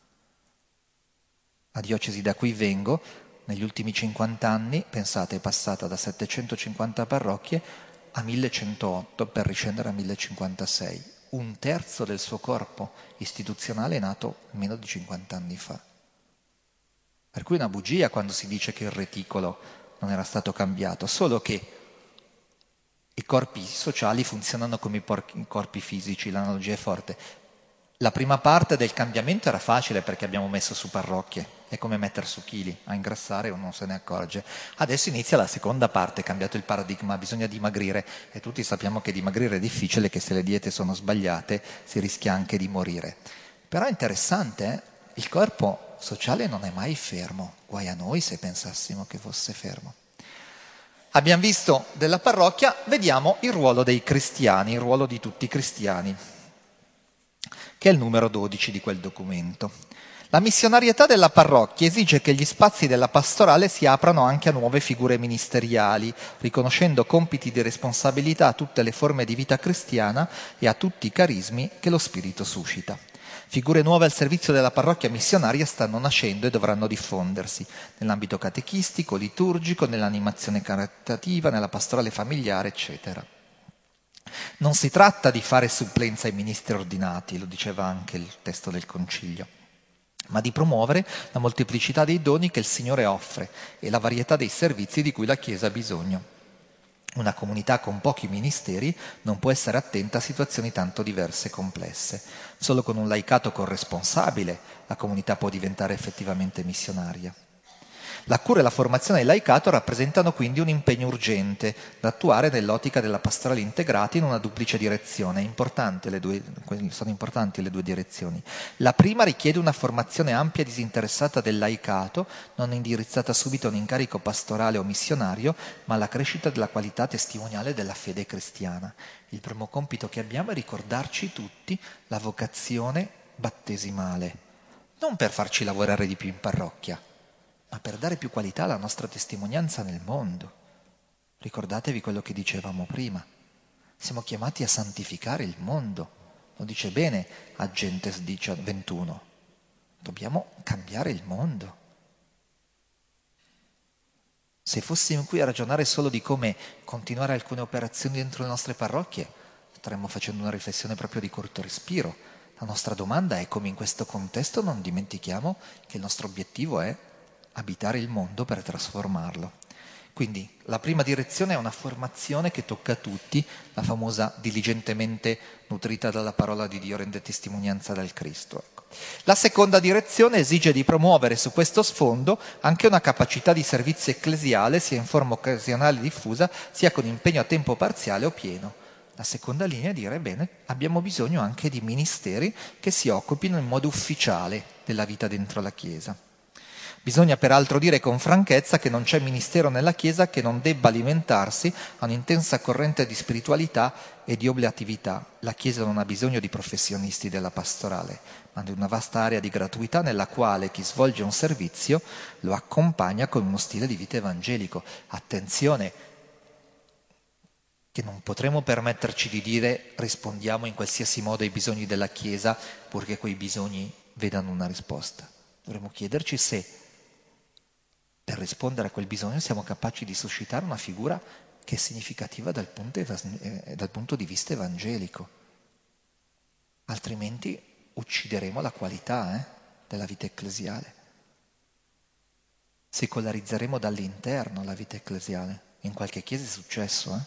La diocesi da cui vengo, negli ultimi 50 anni, pensate, è passata da 750 parrocchie a 1108 per riscendere a 1056. Un terzo del suo corpo istituzionale è nato meno di 50 anni fa. Per cui è una bugia quando si dice che il reticolo non era stato cambiato, solo che i corpi sociali funzionano come i corpi fisici, l'analogia è forte. La prima parte del cambiamento era facile perché abbiamo messo su parrocchie, è come mettere su chili, a ingrassare uno non se ne accorge. Adesso inizia la seconda parte, è cambiato il paradigma, bisogna dimagrire e tutti sappiamo che dimagrire è difficile, che se le diete sono sbagliate si rischia anche di morire. Però è interessante, il corpo sociale non è mai fermo, guai a noi se pensassimo che fosse fermo. Abbiamo visto della parrocchia, vediamo il ruolo dei cristiani, il ruolo di tutti i cristiani, che è il numero 12 di quel documento. La missionarietà della parrocchia esige che gli spazi della pastorale si aprano anche a nuove figure ministeriali, riconoscendo compiti di responsabilità a tutte le forme di vita cristiana e a tutti i carismi che lo Spirito suscita. Figure nuove al servizio della parrocchia missionaria stanno nascendo e dovranno diffondersi nell'ambito catechistico, liturgico, nell'animazione caritativa, nella pastorale familiare, eccetera. Non si tratta di fare supplenza ai ministri ordinati, lo diceva anche il testo del Concilio, ma di promuovere la molteplicità dei doni che il Signore offre e la varietà dei servizi di cui la Chiesa ha bisogno. Una comunità con pochi ministeri non può essere attenta a situazioni tanto diverse e complesse. Solo con un laicato corresponsabile la comunità può diventare effettivamente missionaria. La cura e la formazione del laicato rappresentano quindi un impegno urgente da attuare nell'ottica della pastorale integrata in una duplice direzione. Sono importanti le due direzioni. La prima richiede una formazione ampia e disinteressata del laicato, non indirizzata subito a un incarico pastorale o missionario, ma alla crescita della qualità testimoniale della fede cristiana. Il primo compito che abbiamo è ricordarci tutti la vocazione battesimale, non per farci lavorare di più in parrocchia, ma per dare più qualità alla nostra testimonianza nel mondo. Ricordatevi quello che dicevamo prima. Siamo chiamati a santificare il mondo. Lo dice bene Agentes 21. Dobbiamo cambiare il mondo. Se fossimo qui a ragionare solo di come continuare alcune operazioni dentro le nostre parrocchie, staremmo facendo una riflessione proprio di corto respiro. La nostra domanda è come in questo contesto non dimentichiamo che il nostro obiettivo è abitare il mondo per trasformarlo. Quindi la prima direzione è una formazione che tocca a tutti, la famosa diligentemente nutrita dalla parola di Dio rende testimonianza del Cristo. Ecco. La seconda direzione esige di promuovere su questo sfondo anche una capacità di servizio ecclesiale, sia in forma occasionale diffusa, sia con impegno a tempo parziale o pieno. La seconda linea è dire, bene, abbiamo bisogno anche di ministeri che si occupino in modo ufficiale della vita dentro la Chiesa. Bisogna peraltro dire con franchezza che non c'è ministero nella Chiesa che non debba alimentarsi a un'intensa corrente di spiritualità e di oblatività. La Chiesa non ha bisogno di professionisti della pastorale, ma di una vasta area di gratuità nella quale chi svolge un servizio lo accompagna con uno stile di vita evangelico. Attenzione, che non potremo permetterci di dire rispondiamo in qualsiasi modo ai bisogni della Chiesa purché quei bisogni vedano una risposta. Dovremmo chiederci se per rispondere a quel bisogno siamo capaci di suscitare una figura che è significativa dal punto di vista evangelico. Altrimenti uccideremo la qualità della vita ecclesiale. Secolarizzeremo dall'interno la vita ecclesiale. In qualche chiesa è successo,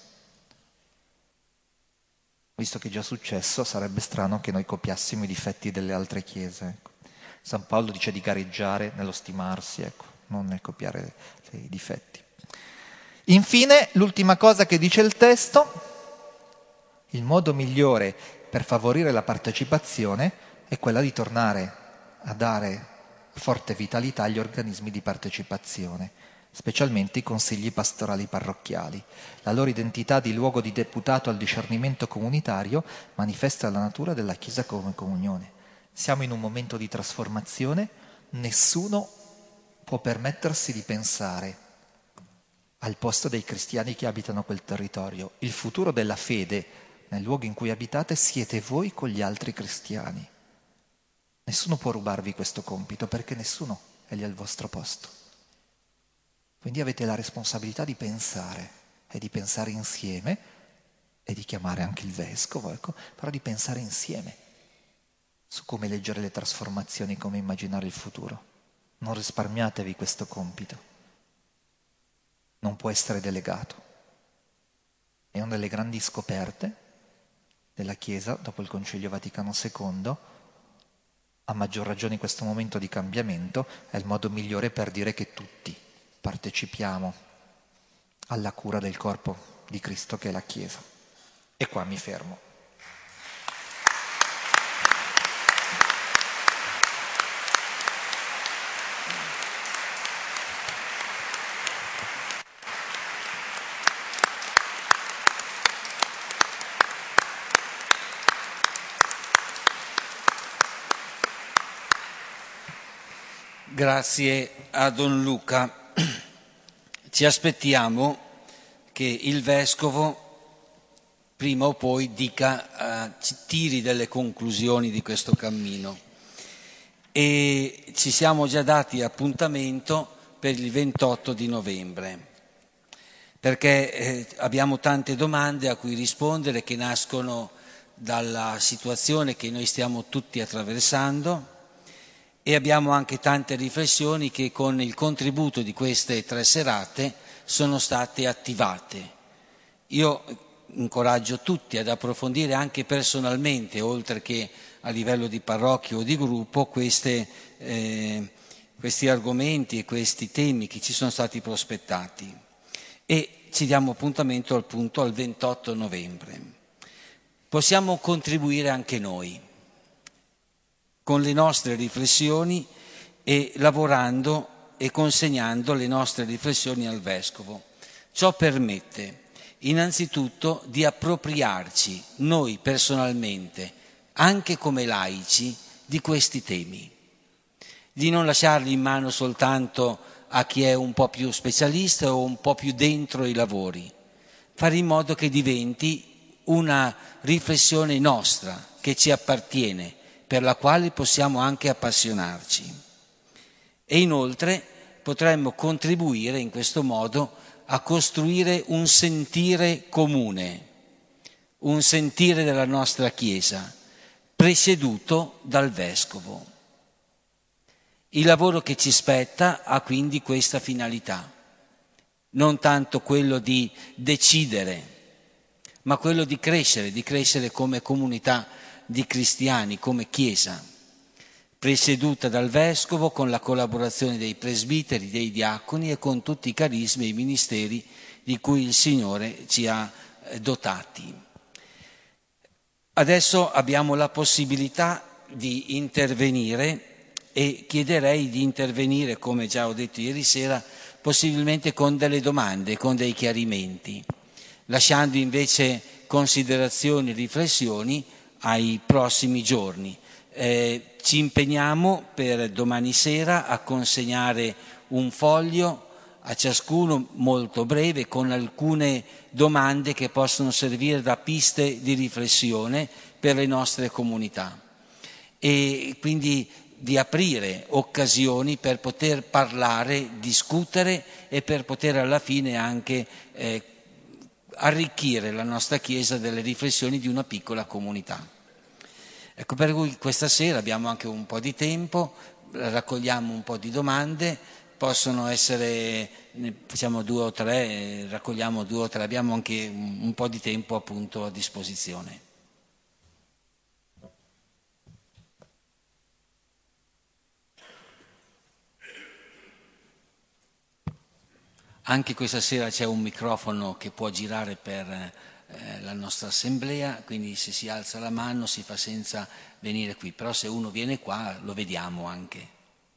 Visto che è già successo, sarebbe strano che noi copiassimo i difetti delle altre chiese. Ecco. San Paolo dice di gareggiare nello stimarsi, non nel copiare i difetti. Infine, l'ultima cosa che dice il testo, il modo migliore per favorire la partecipazione è quella di tornare a dare forte vitalità agli organismi di partecipazione, specialmente i consigli pastorali parrocchiali. La loro identità di luogo di deputato al discernimento comunitario manifesta la natura della Chiesa come comunione. Siamo in un momento di trasformazione, nessuno può permettersi di pensare al posto dei cristiani che abitano quel territorio. Il futuro della fede nel luogo in cui abitate siete voi con gli altri cristiani. Nessuno può rubarvi questo compito perché nessuno è lì al vostro posto. Quindi avete la responsabilità di pensare e di pensare insieme e di chiamare anche il vescovo, però di pensare insieme su come leggere le trasformazioni, come immaginare il futuro. Non risparmiatevi questo compito. Non può essere delegato. È una delle grandi scoperte della Chiesa dopo il Concilio Vaticano II. A maggior ragione in questo momento di cambiamento è il modo migliore per dire che tutti partecipiamo alla cura del corpo di Cristo che è la Chiesa. E qua mi fermo. Grazie a Don Luca. Ci aspettiamo che il Vescovo prima o poi tiri delle conclusioni di questo cammino e ci siamo già dati appuntamento per il 28 di novembre perché abbiamo tante domande a cui rispondere che nascono dalla situazione che noi stiamo tutti attraversando. E abbiamo anche tante riflessioni che con il contributo di queste 3 serate sono state attivate. Io incoraggio tutti ad approfondire anche personalmente, oltre che a livello di parrocchia o di gruppo, questi argomenti e questi temi che ci sono stati prospettati. E ci diamo appuntamento al 28 novembre. Possiamo contribuire anche noi con le nostre riflessioni e lavorando e consegnando le nostre riflessioni al Vescovo. Ciò permette innanzitutto di appropriarci noi personalmente, anche come laici, di questi temi, di non lasciarli in mano soltanto a chi è un po' più specialista o un po' più dentro i lavori, fare in modo che diventi una riflessione nostra, che ci appartiene, per la quale possiamo anche appassionarci. E inoltre potremmo contribuire in questo modo a costruire un sentire comune, un sentire della nostra Chiesa, presieduto dal Vescovo. Il lavoro che ci spetta ha quindi questa finalità, non tanto quello di decidere, ma quello di crescere come comunità di cristiani, come Chiesa, presieduta dal Vescovo con la collaborazione dei presbiteri, dei diaconi e con tutti i carismi e i ministeri di cui il Signore ci ha dotati. Adesso abbiamo la possibilità di intervenire e chiederei di intervenire, come già ho detto ieri sera, possibilmente con delle domande, con dei chiarimenti, lasciando invece considerazioni e riflessioni ai prossimi giorni. Ci impegniamo per domani sera a consegnare un foglio a ciascuno molto breve con alcune domande che possono servire da piste di riflessione per le nostre comunità e quindi di aprire occasioni per poter parlare, discutere e per poter alla fine anche arricchire la nostra Chiesa delle riflessioni di una piccola comunità. Ecco, per cui questa sera abbiamo anche un po' di tempo, raccogliamo un po' di domande, possono essere, facciamo 2 o 3, raccogliamo 2 o 3, abbiamo anche un po' di tempo appunto a disposizione. Anche questa sera c'è un microfono che può girare per la nostra assemblea, quindi se si alza la mano si fa senza venire qui, però se uno viene qua lo vediamo anche.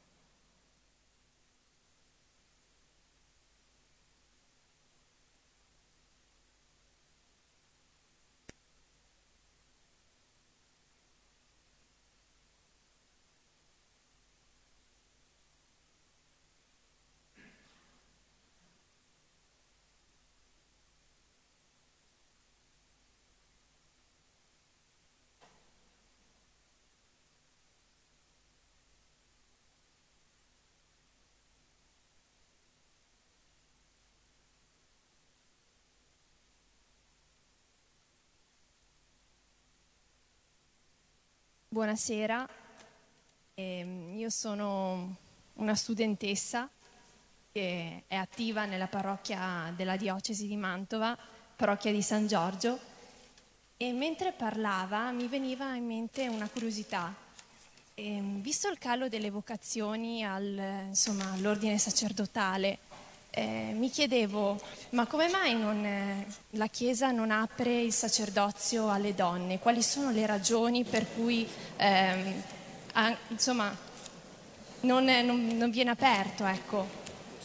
Buonasera, io sono una studentessa che è attiva nella parrocchia della diocesi di Mantova, parrocchia di San Giorgio, e mentre parlava mi veniva in mente una curiosità. Visto il calo delle vocazioni all'ordine sacerdotale, mi chiedevo, ma come mai la Chiesa non apre il sacerdozio alle donne? Quali sono le ragioni per cui non viene aperto, ecco?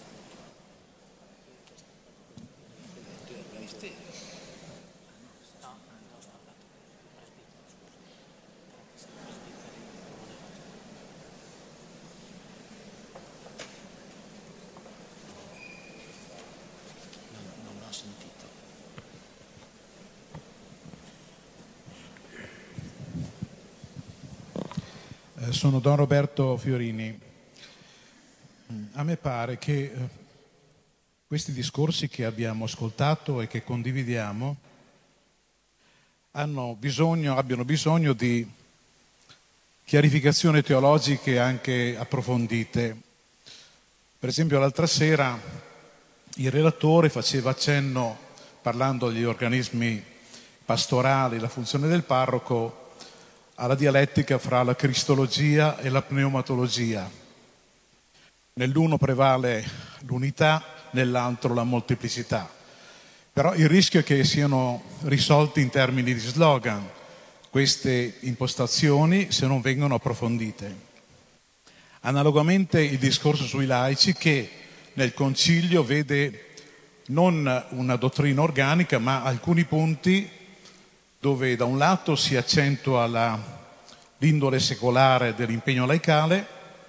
Sono Don Roberto Fiorini. A me pare che questi discorsi che abbiamo ascoltato e che condividiamo abbiano bisogno di chiarificazioni teologiche anche approfondite. Per esempio, l'altra sera il relatore faceva accenno, parlando degli organismi pastorali, la funzione del parroco, alla dialettica fra la cristologia e la pneumatologia. Nell'uno prevale l'unità, nell'altro la molteplicità. Però il rischio è che siano risolti in termini di slogan queste impostazioni se non vengono approfondite. Analogamente il discorso sui laici, che nel Concilio vede non una dottrina organica ma alcuni punti dove da un lato si accentua l'indole secolare dell'impegno laicale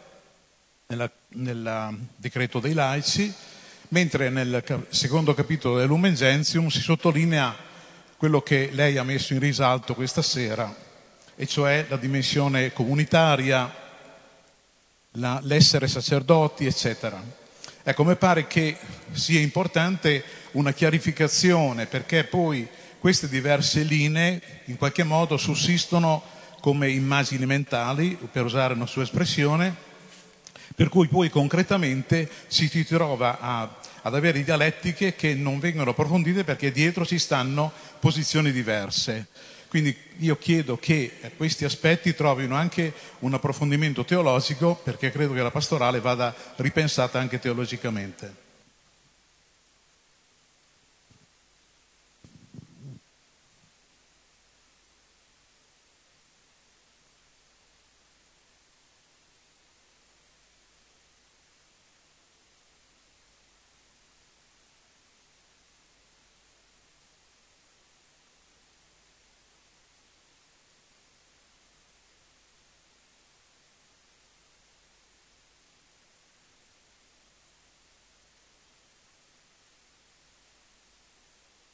nel decreto dei laici, mentre nel secondo capitolo del Lumen Gentium si sottolinea quello che lei ha messo in risalto questa sera, e cioè la dimensione comunitaria, l'essere sacerdoti, eccetera. Ecco, mi pare che sia importante una chiarificazione, perché poi queste diverse linee in qualche modo sussistono come immagini mentali, per usare una sua espressione, per cui poi concretamente ci si trova ad avere dialettiche che non vengono approfondite perché dietro ci stanno posizioni diverse. Quindi io chiedo che questi aspetti trovino anche un approfondimento teologico, perché credo che la pastorale vada ripensata anche teologicamente.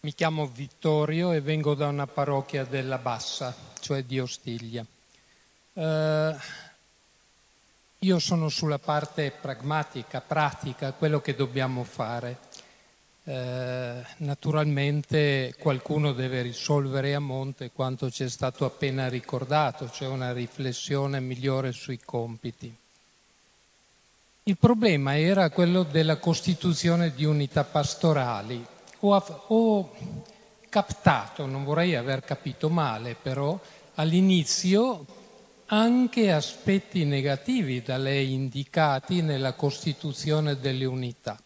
Mi chiamo Vittorio e vengo da una parrocchia della Bassa, cioè di Ostiglia. Io sono sulla parte pragmatica, pratica, quello che dobbiamo fare. Naturalmente qualcuno deve risolvere a monte quanto ci è stato appena ricordato, cioè una riflessione migliore sui compiti. Il problema era quello della costituzione di unità pastorali. Ho captato, non vorrei aver capito male, però all'inizio anche aspetti negativi da lei indicati nella costituzione delle unità.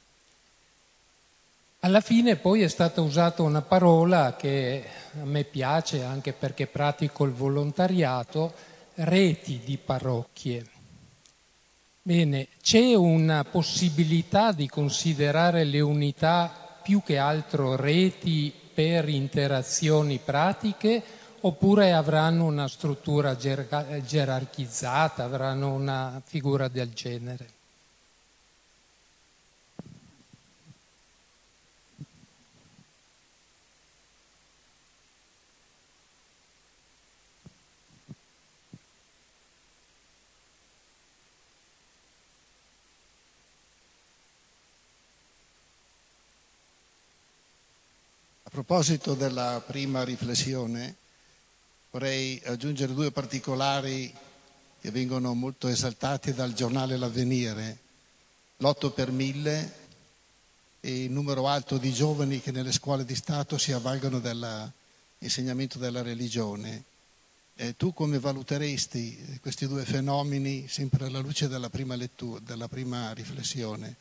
Alla fine poi è stata usata una parola che a me piace anche perché pratico il volontariato, reti di parrocchie. Bene, c'è una possibilità di considerare le unità più che altro reti per interazioni pratiche, oppure avranno una struttura gerarchizzata, avranno una figura del genere? A proposito della prima riflessione, vorrei aggiungere due particolari che vengono molto esaltati dal giornale L'Avvenire: l'8 per 1000 e il numero alto di giovani che nelle scuole di Stato si avvalgono dell'insegnamento della religione. Tu come valuteresti questi due fenomeni, sempre alla luce della prima lettura, della prima riflessione?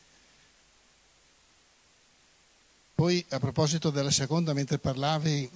Poi, a proposito della seconda, mentre parlavi,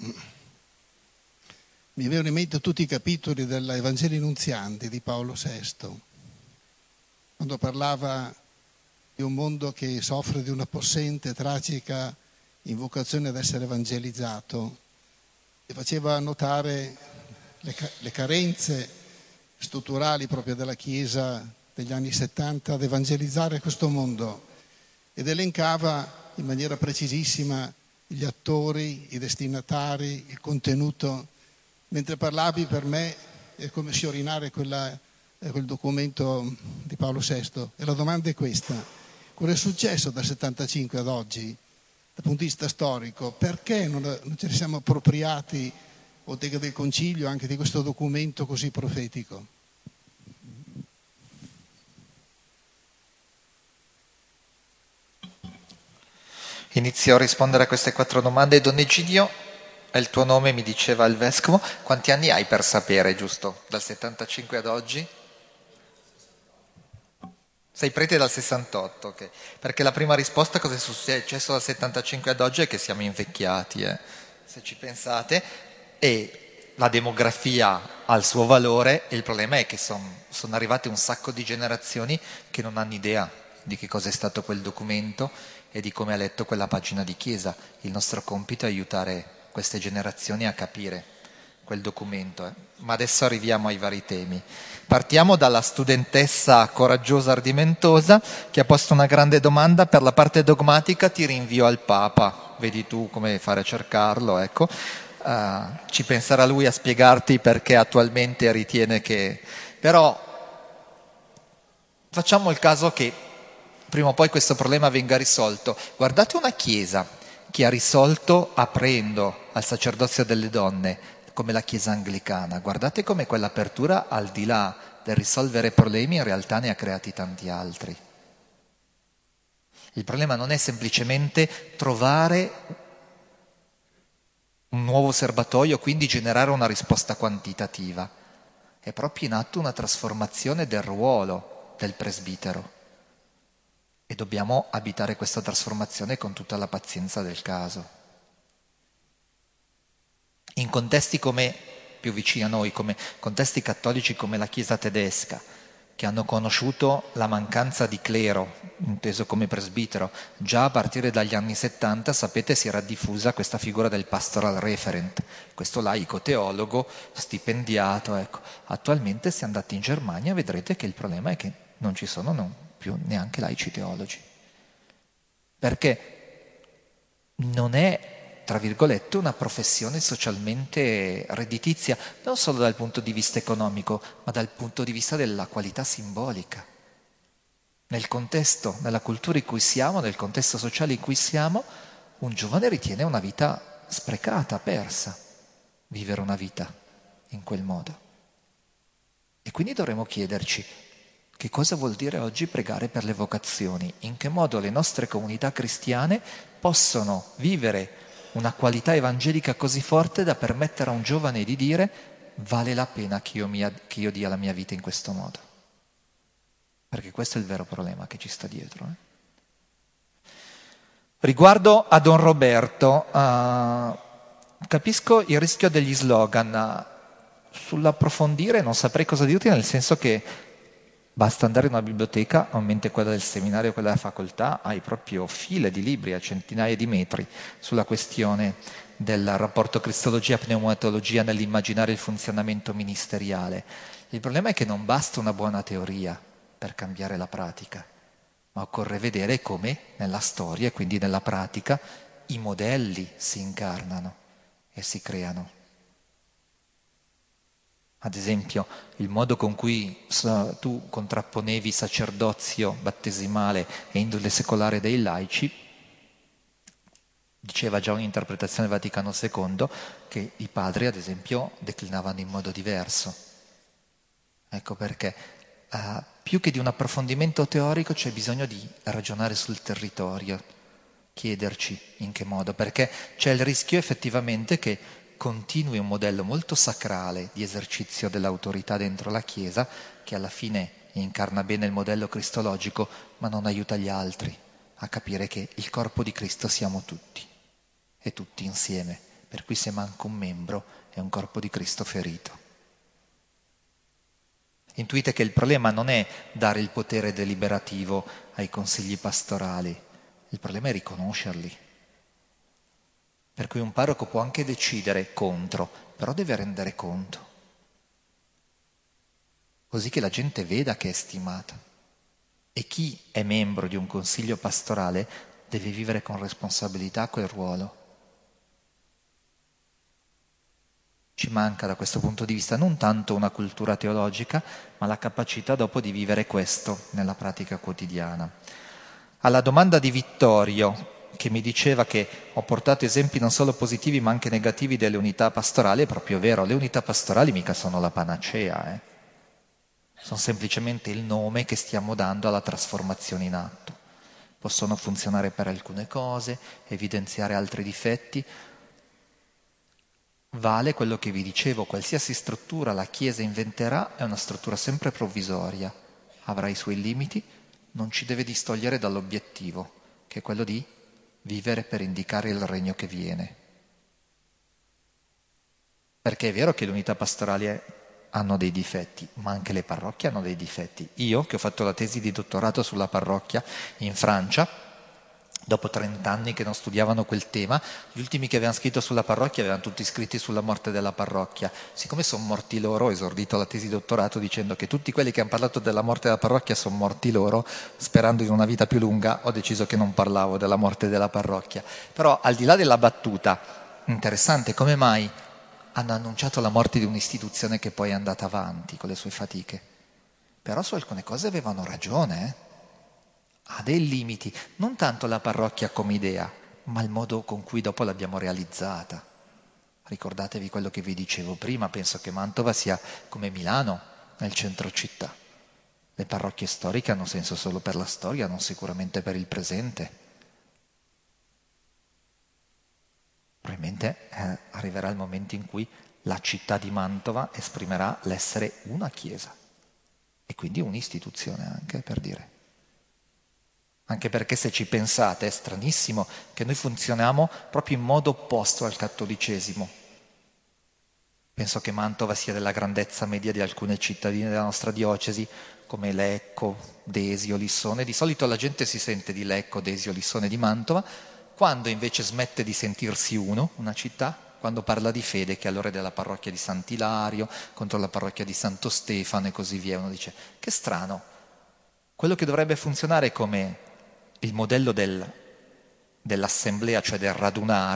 mi vengono in mente tutti i capitoli della Evangeli Nunzianti di Paolo VI, quando parlava di un mondo che soffre di una possente, tragica invocazione ad essere evangelizzato, e faceva notare le carenze strutturali proprio della Chiesa degli anni 70 ad evangelizzare questo mondo, ed elencava in maniera precisissima gli attori, i destinatari, il contenuto. Mentre parlavi, per me è come sciorinare quel documento di Paolo VI. E la domanda è questa: cosa è successo dal 75 ad oggi dal punto di vista storico? Perché non ce ne siamo appropriati, bottega del Concilio, anche di questo documento così profetico? Inizio a rispondere a queste 4 domande. Don Egidio, è il tuo nome, mi diceva il vescovo. Quanti anni hai per sapere, giusto? Dal 75 ad oggi? Sei prete dal 68, ok. Perché la prima risposta, cosa è successo dal 75 ad oggi, è che siamo invecchiati, se ci pensate, e la demografia ha il suo valore, e il problema è che sono arrivate un sacco di generazioni che non hanno idea di che cosa è stato quel documento e di come ha letto quella pagina di chiesa. Il nostro compito è aiutare queste generazioni a capire quel documento. Ma adesso arriviamo ai vari temi. Partiamo dalla studentessa coraggiosa, ardimentosa, che ha posto una grande domanda. Per la parte dogmatica ti rinvio al Papa, vedi tu come fare a cercarlo, ecco. Ci penserà lui a spiegarti perché attualmente ritiene che... Però facciamo il caso che prima o poi questo problema venga risolto. Guardate una chiesa che ha risolto aprendo al sacerdozio delle donne, come la chiesa anglicana. Guardate come quell'apertura, al di là del risolvere problemi, in realtà ne ha creati tanti altri. Il problema non è semplicemente trovare un nuovo serbatoio, quindi generare una risposta quantitativa. È proprio in atto una trasformazione del ruolo del presbitero. E dobbiamo abitare questa trasformazione con tutta la pazienza del caso. In contesti come, più vicini a noi, come contesti cattolici come la Chiesa tedesca, che hanno conosciuto la mancanza di clero, inteso come presbitero, già a partire dagli anni 70, sapete, si era diffusa questa figura del pastoral referent, questo laico teologo stipendiato. Ecco. Attualmente, se andate in Germania, vedrete che il problema è che non ci sono più neanche laici teologi, perché non è tra virgolette, una professione socialmente redditizia, non solo dal punto di vista economico, ma dal punto di vista della qualità simbolica. Nel contesto, nella cultura in cui siamo, nel contesto sociale in cui siamo, un giovane ritiene una vita sprecata, persa, vivere una vita in quel modo. E quindi dovremo chiederci che cosa vuol dire oggi pregare per le vocazioni, in che modo le nostre comunità cristiane possono vivere una qualità evangelica così forte da permettere a un giovane di dire vale la pena che io dia la mia vita in questo modo. Perché questo è il vero problema che ci sta dietro. Riguardo a Don Roberto, capisco il rischio degli slogan. Sull'approfondire non saprei cosa dirti, nel senso che basta andare in una biblioteca, a mente quella del seminario, quella della facoltà, hai proprio file di libri a centinaia di metri sulla questione del rapporto cristologia-pneumatologia nell'immaginare il funzionamento ministeriale. Il problema è che non basta una buona teoria per cambiare la pratica, ma occorre vedere come nella storia e quindi nella pratica i modelli si incarnano e si creano. Ad esempio, il modo con cui tu contrapponevi sacerdozio battesimale e indole secolare dei laici, diceva già un'interpretazione del Vaticano II che i padri, ad esempio, declinavano in modo diverso. Ecco perché più che di un approfondimento teorico c'è bisogno di ragionare sul territorio, chiederci in che modo, perché c'è il rischio effettivamente che continui un modello molto sacrale di esercizio dell'autorità dentro la Chiesa, che alla fine incarna bene il modello cristologico, ma non aiuta gli altri a capire che il corpo di Cristo siamo tutti, e tutti insieme, per cui se manca un membro è un corpo di Cristo ferito. Intuite che il problema non è dare il potere deliberativo ai consigli pastorali, il problema è riconoscerli. Per cui un parroco può anche decidere contro, però deve rendere conto, così che la gente veda che è stimata. E chi è membro di un consiglio pastorale deve vivere con responsabilità quel ruolo. Ci manca da questo punto di vista non tanto una cultura teologica, ma la capacità dopo di vivere questo nella pratica quotidiana. Alla domanda di Vittorio, che mi diceva che ho portato esempi non solo positivi ma anche negativi delle unità pastorali, è proprio vero, le unità pastorali mica sono la panacea, sono semplicemente il nome che stiamo dando alla trasformazione in atto. Possono funzionare per alcune cose, evidenziare altri difetti. Vale quello che vi dicevo, qualsiasi struttura la Chiesa inventerà è una struttura sempre provvisoria, avrà i suoi limiti, non ci deve distogliere dall'obiettivo, che è quello di vivere per indicare il regno che viene. Perché è vero che le unità pastorali hanno dei difetti, ma anche le parrocchie hanno dei difetti. Io, che ho fatto la tesi di dottorato sulla parrocchia in Francia, dopo 30 anni che non studiavano quel tema, gli ultimi che avevano scritto sulla parrocchia avevano tutti scritti sulla morte della parrocchia. Siccome sono morti loro, ho esordito la tesi di dottorato dicendo che tutti quelli che hanno parlato della morte della parrocchia sono morti loro, sperando in una vita più lunga, ho deciso che non parlavo della morte della parrocchia. Però al di là della battuta, interessante come mai hanno annunciato la morte di un'istituzione che poi è andata avanti con le sue fatiche. Però su alcune cose avevano ragione, ha dei limiti, non tanto la parrocchia come idea, ma il modo con cui dopo l'abbiamo realizzata. Ricordatevi quello che vi dicevo prima, penso che Mantova sia come Milano, nel centro città. Le parrocchie storiche hanno senso solo per la storia, non sicuramente per il presente. Probabilmente arriverà il momento in cui la città di Mantova esprimerà l'essere una chiesa e quindi un'istituzione anche, per dire. Anche perché se ci pensate è stranissimo che noi funzioniamo proprio in modo opposto al cattolicesimo. Penso che Mantova sia della grandezza media di alcune cittadine della nostra diocesi, come Lecco, Desio, Lissone. Di solito la gente si sente di Lecco, Desio, Lissone, di Mantova, quando invece smette di sentirsi una città, quando parla di fede, che allora è della parrocchia di Sant'Ilario, contro la parrocchia di Santo Stefano e così via. Uno dice, che strano, quello che dovrebbe funzionare come il modello dell'assemblea, cioè del radunare,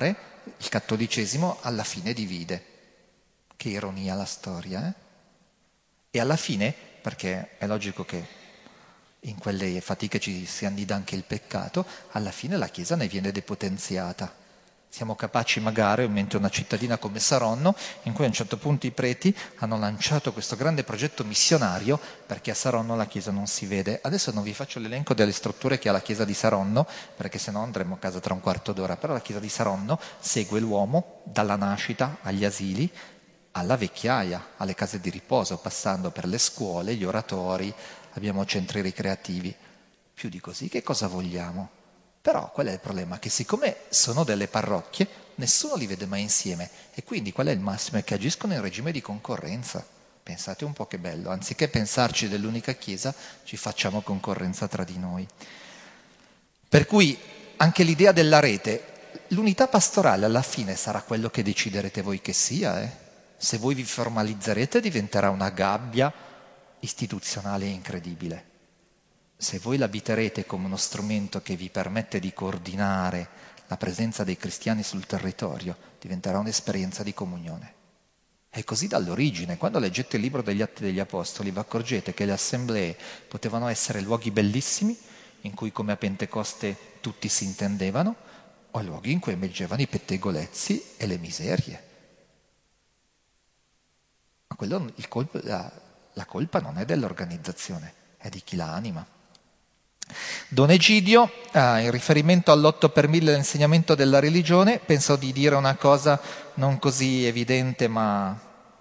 il cattolicesimo alla fine divide. Che ironia la storia, eh? E alla fine, perché è logico che in quelle fatiche ci si annida anche il peccato, alla fine la Chiesa ne viene depotenziata. Siamo capaci magari, in mente una cittadina come Saronno, in cui a un certo punto i preti hanno lanciato questo grande progetto missionario, perché a Saronno la Chiesa non si vede. Adesso non vi faccio l'elenco delle strutture che ha la Chiesa di Saronno, perché sennò andremo a casa tra un quarto d'ora, però la Chiesa di Saronno segue l'uomo dalla nascita agli asili, alla vecchiaia, alle case di riposo, passando per le scuole, gli oratori, abbiamo centri ricreativi. Più di così che cosa vogliamo? Però qual è il problema? Che siccome sono delle parrocchie, nessuno li vede mai insieme e quindi qual è il massimo? È che agiscono in regime di concorrenza. Pensate un po' che bello, anziché pensarci dell'unica Chiesa, ci facciamo concorrenza tra di noi. Per cui anche l'idea della rete, l'unità pastorale alla fine sarà quello che deciderete voi che sia, Se voi vi formalizzerete diventerà una gabbia istituzionale incredibile. Se voi l'abiterete come uno strumento che vi permette di coordinare la presenza dei cristiani sul territorio, diventerà un'esperienza di comunione. È così dall'origine. Quando leggete il libro degli Atti degli Apostoli vi accorgete che le assemblee potevano essere luoghi bellissimi, in cui come a Pentecoste tutti si intendevano, o luoghi in cui emergevano i pettegolezzi e le miserie. Ma quello, la colpa non è dell'organizzazione, è di chi la anima. Don Egidio, in riferimento all'8 per 1000 dell'insegnamento della religione, penso di dire una cosa non così evidente, ma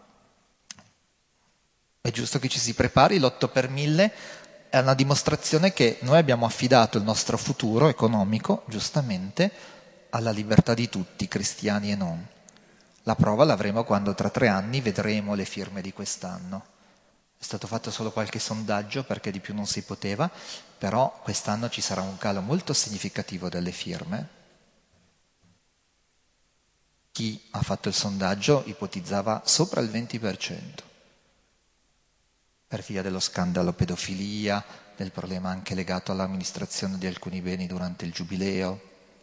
è giusto che ci si prepari. L'8 per 1000 è una dimostrazione che noi abbiamo affidato il nostro futuro economico, giustamente, alla libertà di tutti, cristiani e non. La prova l'avremo quando tra 3 anni vedremo le firme di quest'anno. È stato fatto solo qualche sondaggio perché di più non si poteva, però quest'anno ci sarà un calo molto significativo delle firme. Chi ha fatto il sondaggio ipotizzava sopra il 20%, per via dello scandalo pedofilia, del problema anche legato all'amministrazione di alcuni beni durante il giubileo.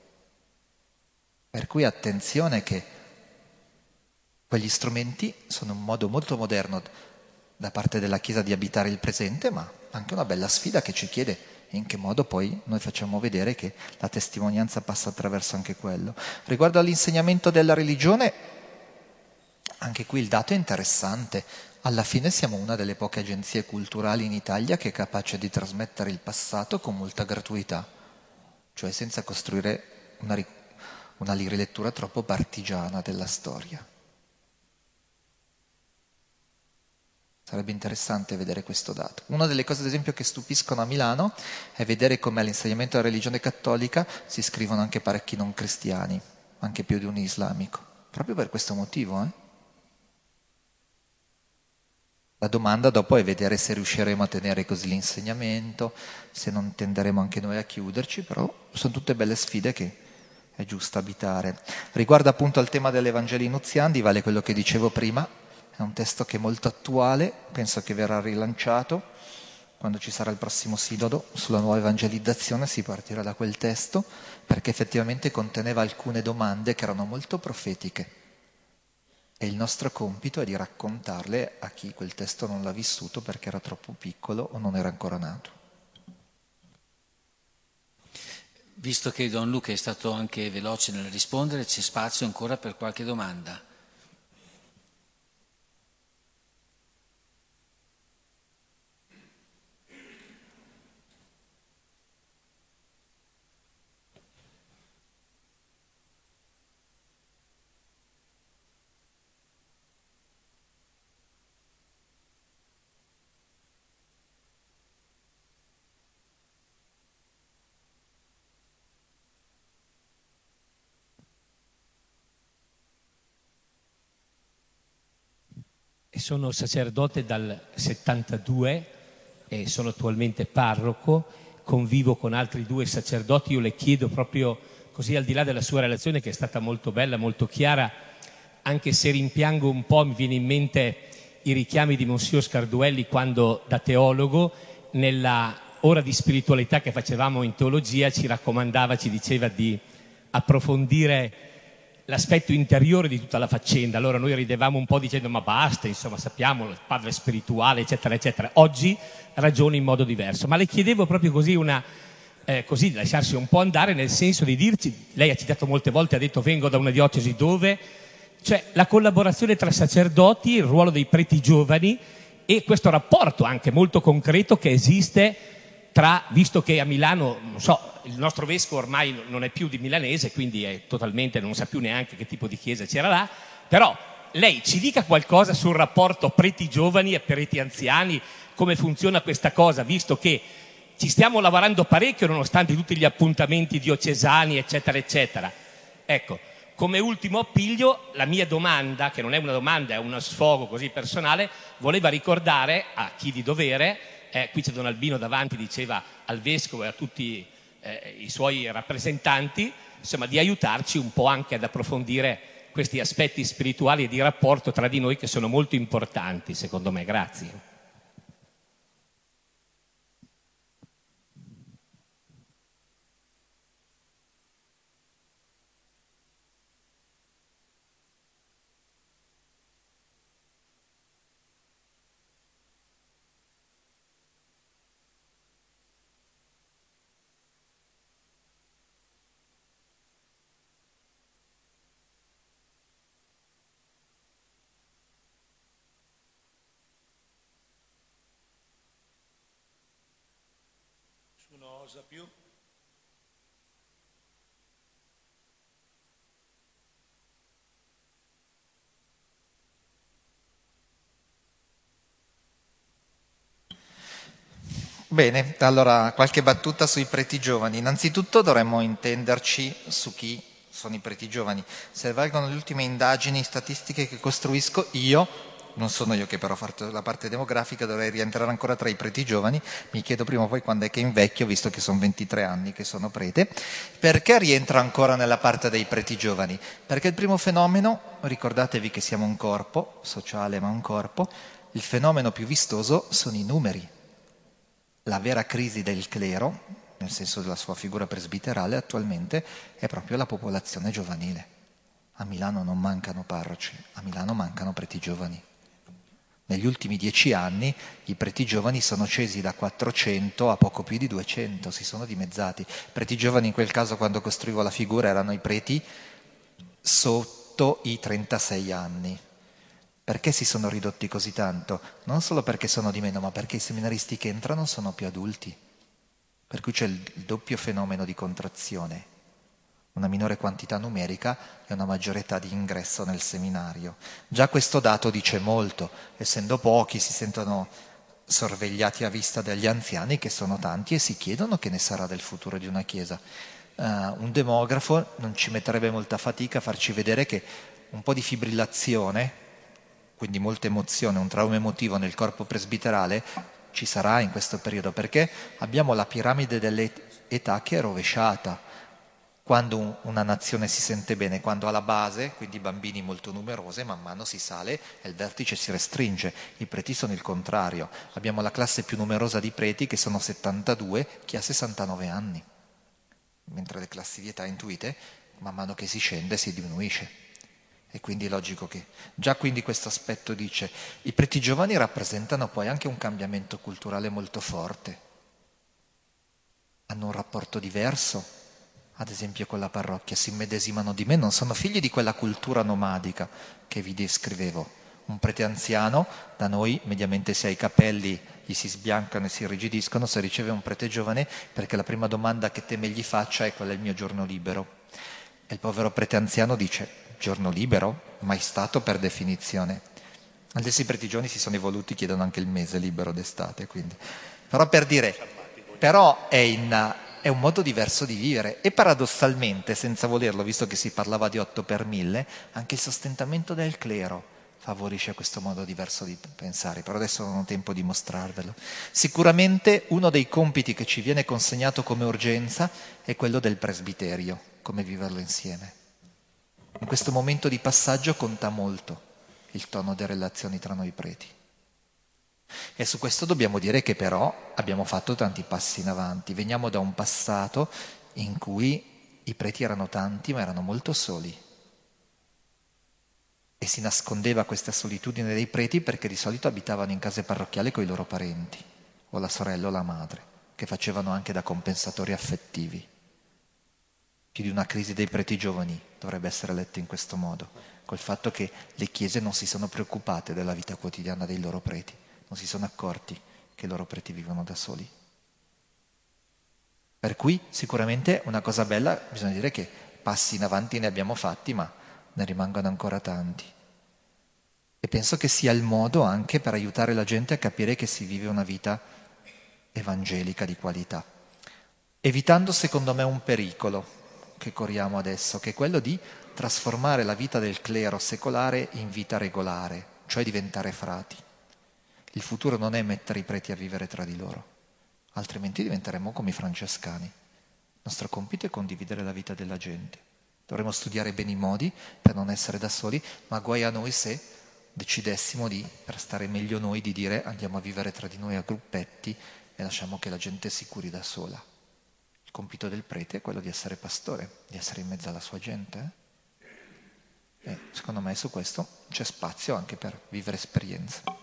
Per cui attenzione che quegli strumenti sono un modo molto moderno da parte della Chiesa di abitare il presente, ma anche una bella sfida che ci chiede in che modo poi noi facciamo vedere che la testimonianza passa attraverso anche quello. Riguardo all'insegnamento della religione, anche qui il dato è interessante. Alla fine siamo una delle poche agenzie culturali in Italia che è capace di trasmettere il passato con molta gratuità, cioè senza costruire una rilettura troppo partigiana della storia. Sarebbe interessante vedere questo dato. Una delle cose, ad esempio, che stupiscono a Milano è vedere come all'insegnamento della religione cattolica si iscrivono anche parecchi non cristiani, anche più di un islamico. Proprio per questo motivo, La domanda dopo è vedere se riusciremo a tenere così l'insegnamento, se non tenderemo anche noi a chiuderci, però sono tutte belle sfide che è giusto abitare. Riguardo appunto al tema dell'Evangeli nuziandi, vale quello che dicevo prima. È un testo che è molto attuale, penso che verrà rilanciato quando ci sarà il prossimo sinodo sulla nuova evangelizzazione, si partirà da quel testo perché effettivamente conteneva alcune domande che erano molto profetiche e il nostro compito è di raccontarle a chi quel testo non l'ha vissuto perché era troppo piccolo o non era ancora nato. Visto che Don Luca è stato anche veloce nel rispondere, c'è spazio ancora per qualche domanda. Sono sacerdote dal 72 e sono attualmente parroco, convivo con altri 2 sacerdoti. Io le chiedo proprio così, al di là della sua relazione che è stata molto bella, molto chiara, anche se rimpiango un po', mi viene in mente i richiami di Monsignor Scarduelli quando da teologo nella ora di spiritualità che facevamo in teologia ci raccomandava, ci diceva di approfondire l'aspetto interiore di tutta la faccenda. Allora noi ridevamo un po' dicendo ma basta, insomma sappiamo, il padre spirituale eccetera eccetera. Oggi ragiona in modo diverso, ma le chiedevo proprio così così lasciarsi un po' andare, nel senso di dirci, lei ha citato molte volte, ha detto vengo da una diocesi dove, cioè la collaborazione tra sacerdoti, il ruolo dei preti giovani e questo rapporto anche molto concreto che esiste tra, visto che a Milano, non so, il nostro vescovo ormai non è più di milanese, quindi è totalmente, non sa più neanche che tipo di chiesa c'era là, però lei ci dica qualcosa sul rapporto preti giovani e preti anziani, come funziona questa cosa, visto che ci stiamo lavorando parecchio nonostante tutti gli appuntamenti diocesani eccetera eccetera. Ecco, come ultimo appiglio, la mia domanda, che non è una domanda, è uno sfogo così personale, voleva ricordare a chi di dovere, qui c'è Don Albino davanti, diceva al vescovo e a tutti i suoi rappresentanti, insomma, di aiutarci un po' anche ad approfondire questi aspetti spirituali e di rapporto tra di noi che sono molto importanti, secondo me. Grazie. Nessuno osa più. Bene, allora qualche battuta sui preti giovani. Innanzitutto dovremmo intenderci su chi sono i preti giovani. Se valgono le ultime indagini statistiche che costruisco io, non sono io che però ho fatto la parte demografica, dovrei rientrare ancora tra i preti giovani, mi chiedo prima o poi quando è che invecchio, visto che sono 23 anni che sono prete. Perché rientro ancora nella parte dei preti giovani? Perché il primo fenomeno, ricordatevi che siamo un corpo sociale ma un corpo, il fenomeno più vistoso sono i numeri. La vera crisi del clero, nel senso della sua figura presbiterale attualmente, è proprio la popolazione giovanile. A Milano non mancano parroci, a Milano mancano preti giovani. Negli ultimi 10 anni i preti giovani sono scesi da 400 a poco più di 200, si sono dimezzati. Preti giovani in quel caso, quando costruivo la figura, erano i preti sotto i 36 anni. Perché si sono ridotti così tanto? Non solo perché sono di meno, ma perché i seminaristi che entrano sono più adulti. Per cui c'è il doppio fenomeno di contrazione. Una minore quantità numerica e una maggiore età di ingresso nel seminario. Già questo dato dice molto. Essendo pochi, si sentono sorvegliati a vista dagli anziani, che sono tanti, e si chiedono che ne sarà del futuro di una chiesa. Un demografo non ci metterebbe molta fatica a farci vedere che un po' di fibrillazione, quindi molta emozione, un trauma emotivo nel corpo presbiterale ci sarà in questo periodo, perché abbiamo la piramide delle età che è rovesciata. Quando una nazione si sente bene, quando alla base, quindi bambini molto numerose, man mano si sale e il vertice si restringe. I preti sono il contrario. Abbiamo la classe più numerosa di preti, che sono 72, chi ha 69 anni. Mentre le classi di età intuite, man mano che si scende si diminuisce. E quindi è logico che già quindi questo aspetto dice, i preti giovani rappresentano poi anche un cambiamento culturale molto forte. Hanno un rapporto diverso, ad esempio con la parrocchia, si immedesimano di me, non sono figli di quella cultura nomadica che vi descrivevo. Un prete anziano, da noi mediamente se ha i capelli gli si sbiancano e si irrigidiscono, se riceve un prete giovane perché la prima domanda che teme gli faccia è qual è il mio giorno libero. E il povero prete anziano dice, giorno libero? Mai stato per definizione. Adesso i preti giovani si sono evoluti, chiedono anche il mese libero d'estate, quindi. Però per dire, però è un modo diverso di vivere e paradossalmente, senza volerlo, visto che si parlava di 8 per 1000, anche il sostentamento del clero favorisce questo modo diverso di pensare, però adesso non ho tempo di mostrarvelo. Sicuramente uno dei compiti che ci viene consegnato come urgenza è quello del presbiterio, come viverlo insieme. In questo momento di passaggio conta molto il tono delle relazioni tra noi preti. E su questo dobbiamo dire che però abbiamo fatto tanti passi in avanti. Veniamo da un passato in cui i preti erano tanti ma erano molto soli. e si nascondeva questa solitudine dei preti perché di solito abitavano in case parrocchiali con i loro parenti, o la sorella o la madre, che facevano anche da compensatori affettivi. Più di una crisi dei preti giovani dovrebbe essere letta in questo modo, col fatto che le chiese non si sono preoccupate della vita quotidiana dei loro preti, non si sono accorti che i loro preti vivono da soli. Per cui sicuramente una cosa bella, bisogna dire che passi in avanti ne abbiamo fatti, ma ne rimangono ancora tanti. E penso che sia il modo anche per aiutare la gente a capire che si vive una vita evangelica di qualità, evitando secondo me un pericolo che corriamo adesso, che è quello di trasformare la vita del clero secolare in vita regolare, cioè diventare frati. Il futuro non è mettere i preti a vivere tra di loro, altrimenti diventeremo come i francescani. Il nostro compito è condividere la vita della gente. Dovremmo studiare bene i modi per non essere da soli, ma guai a noi se decidessimo per stare meglio noi, di dire andiamo a vivere tra di noi a gruppetti e lasciamo che la gente si curi da sola. Il compito del prete è quello di essere pastore, di essere in mezzo alla sua gente. E secondo me su questo c'è spazio anche per vivere esperienze.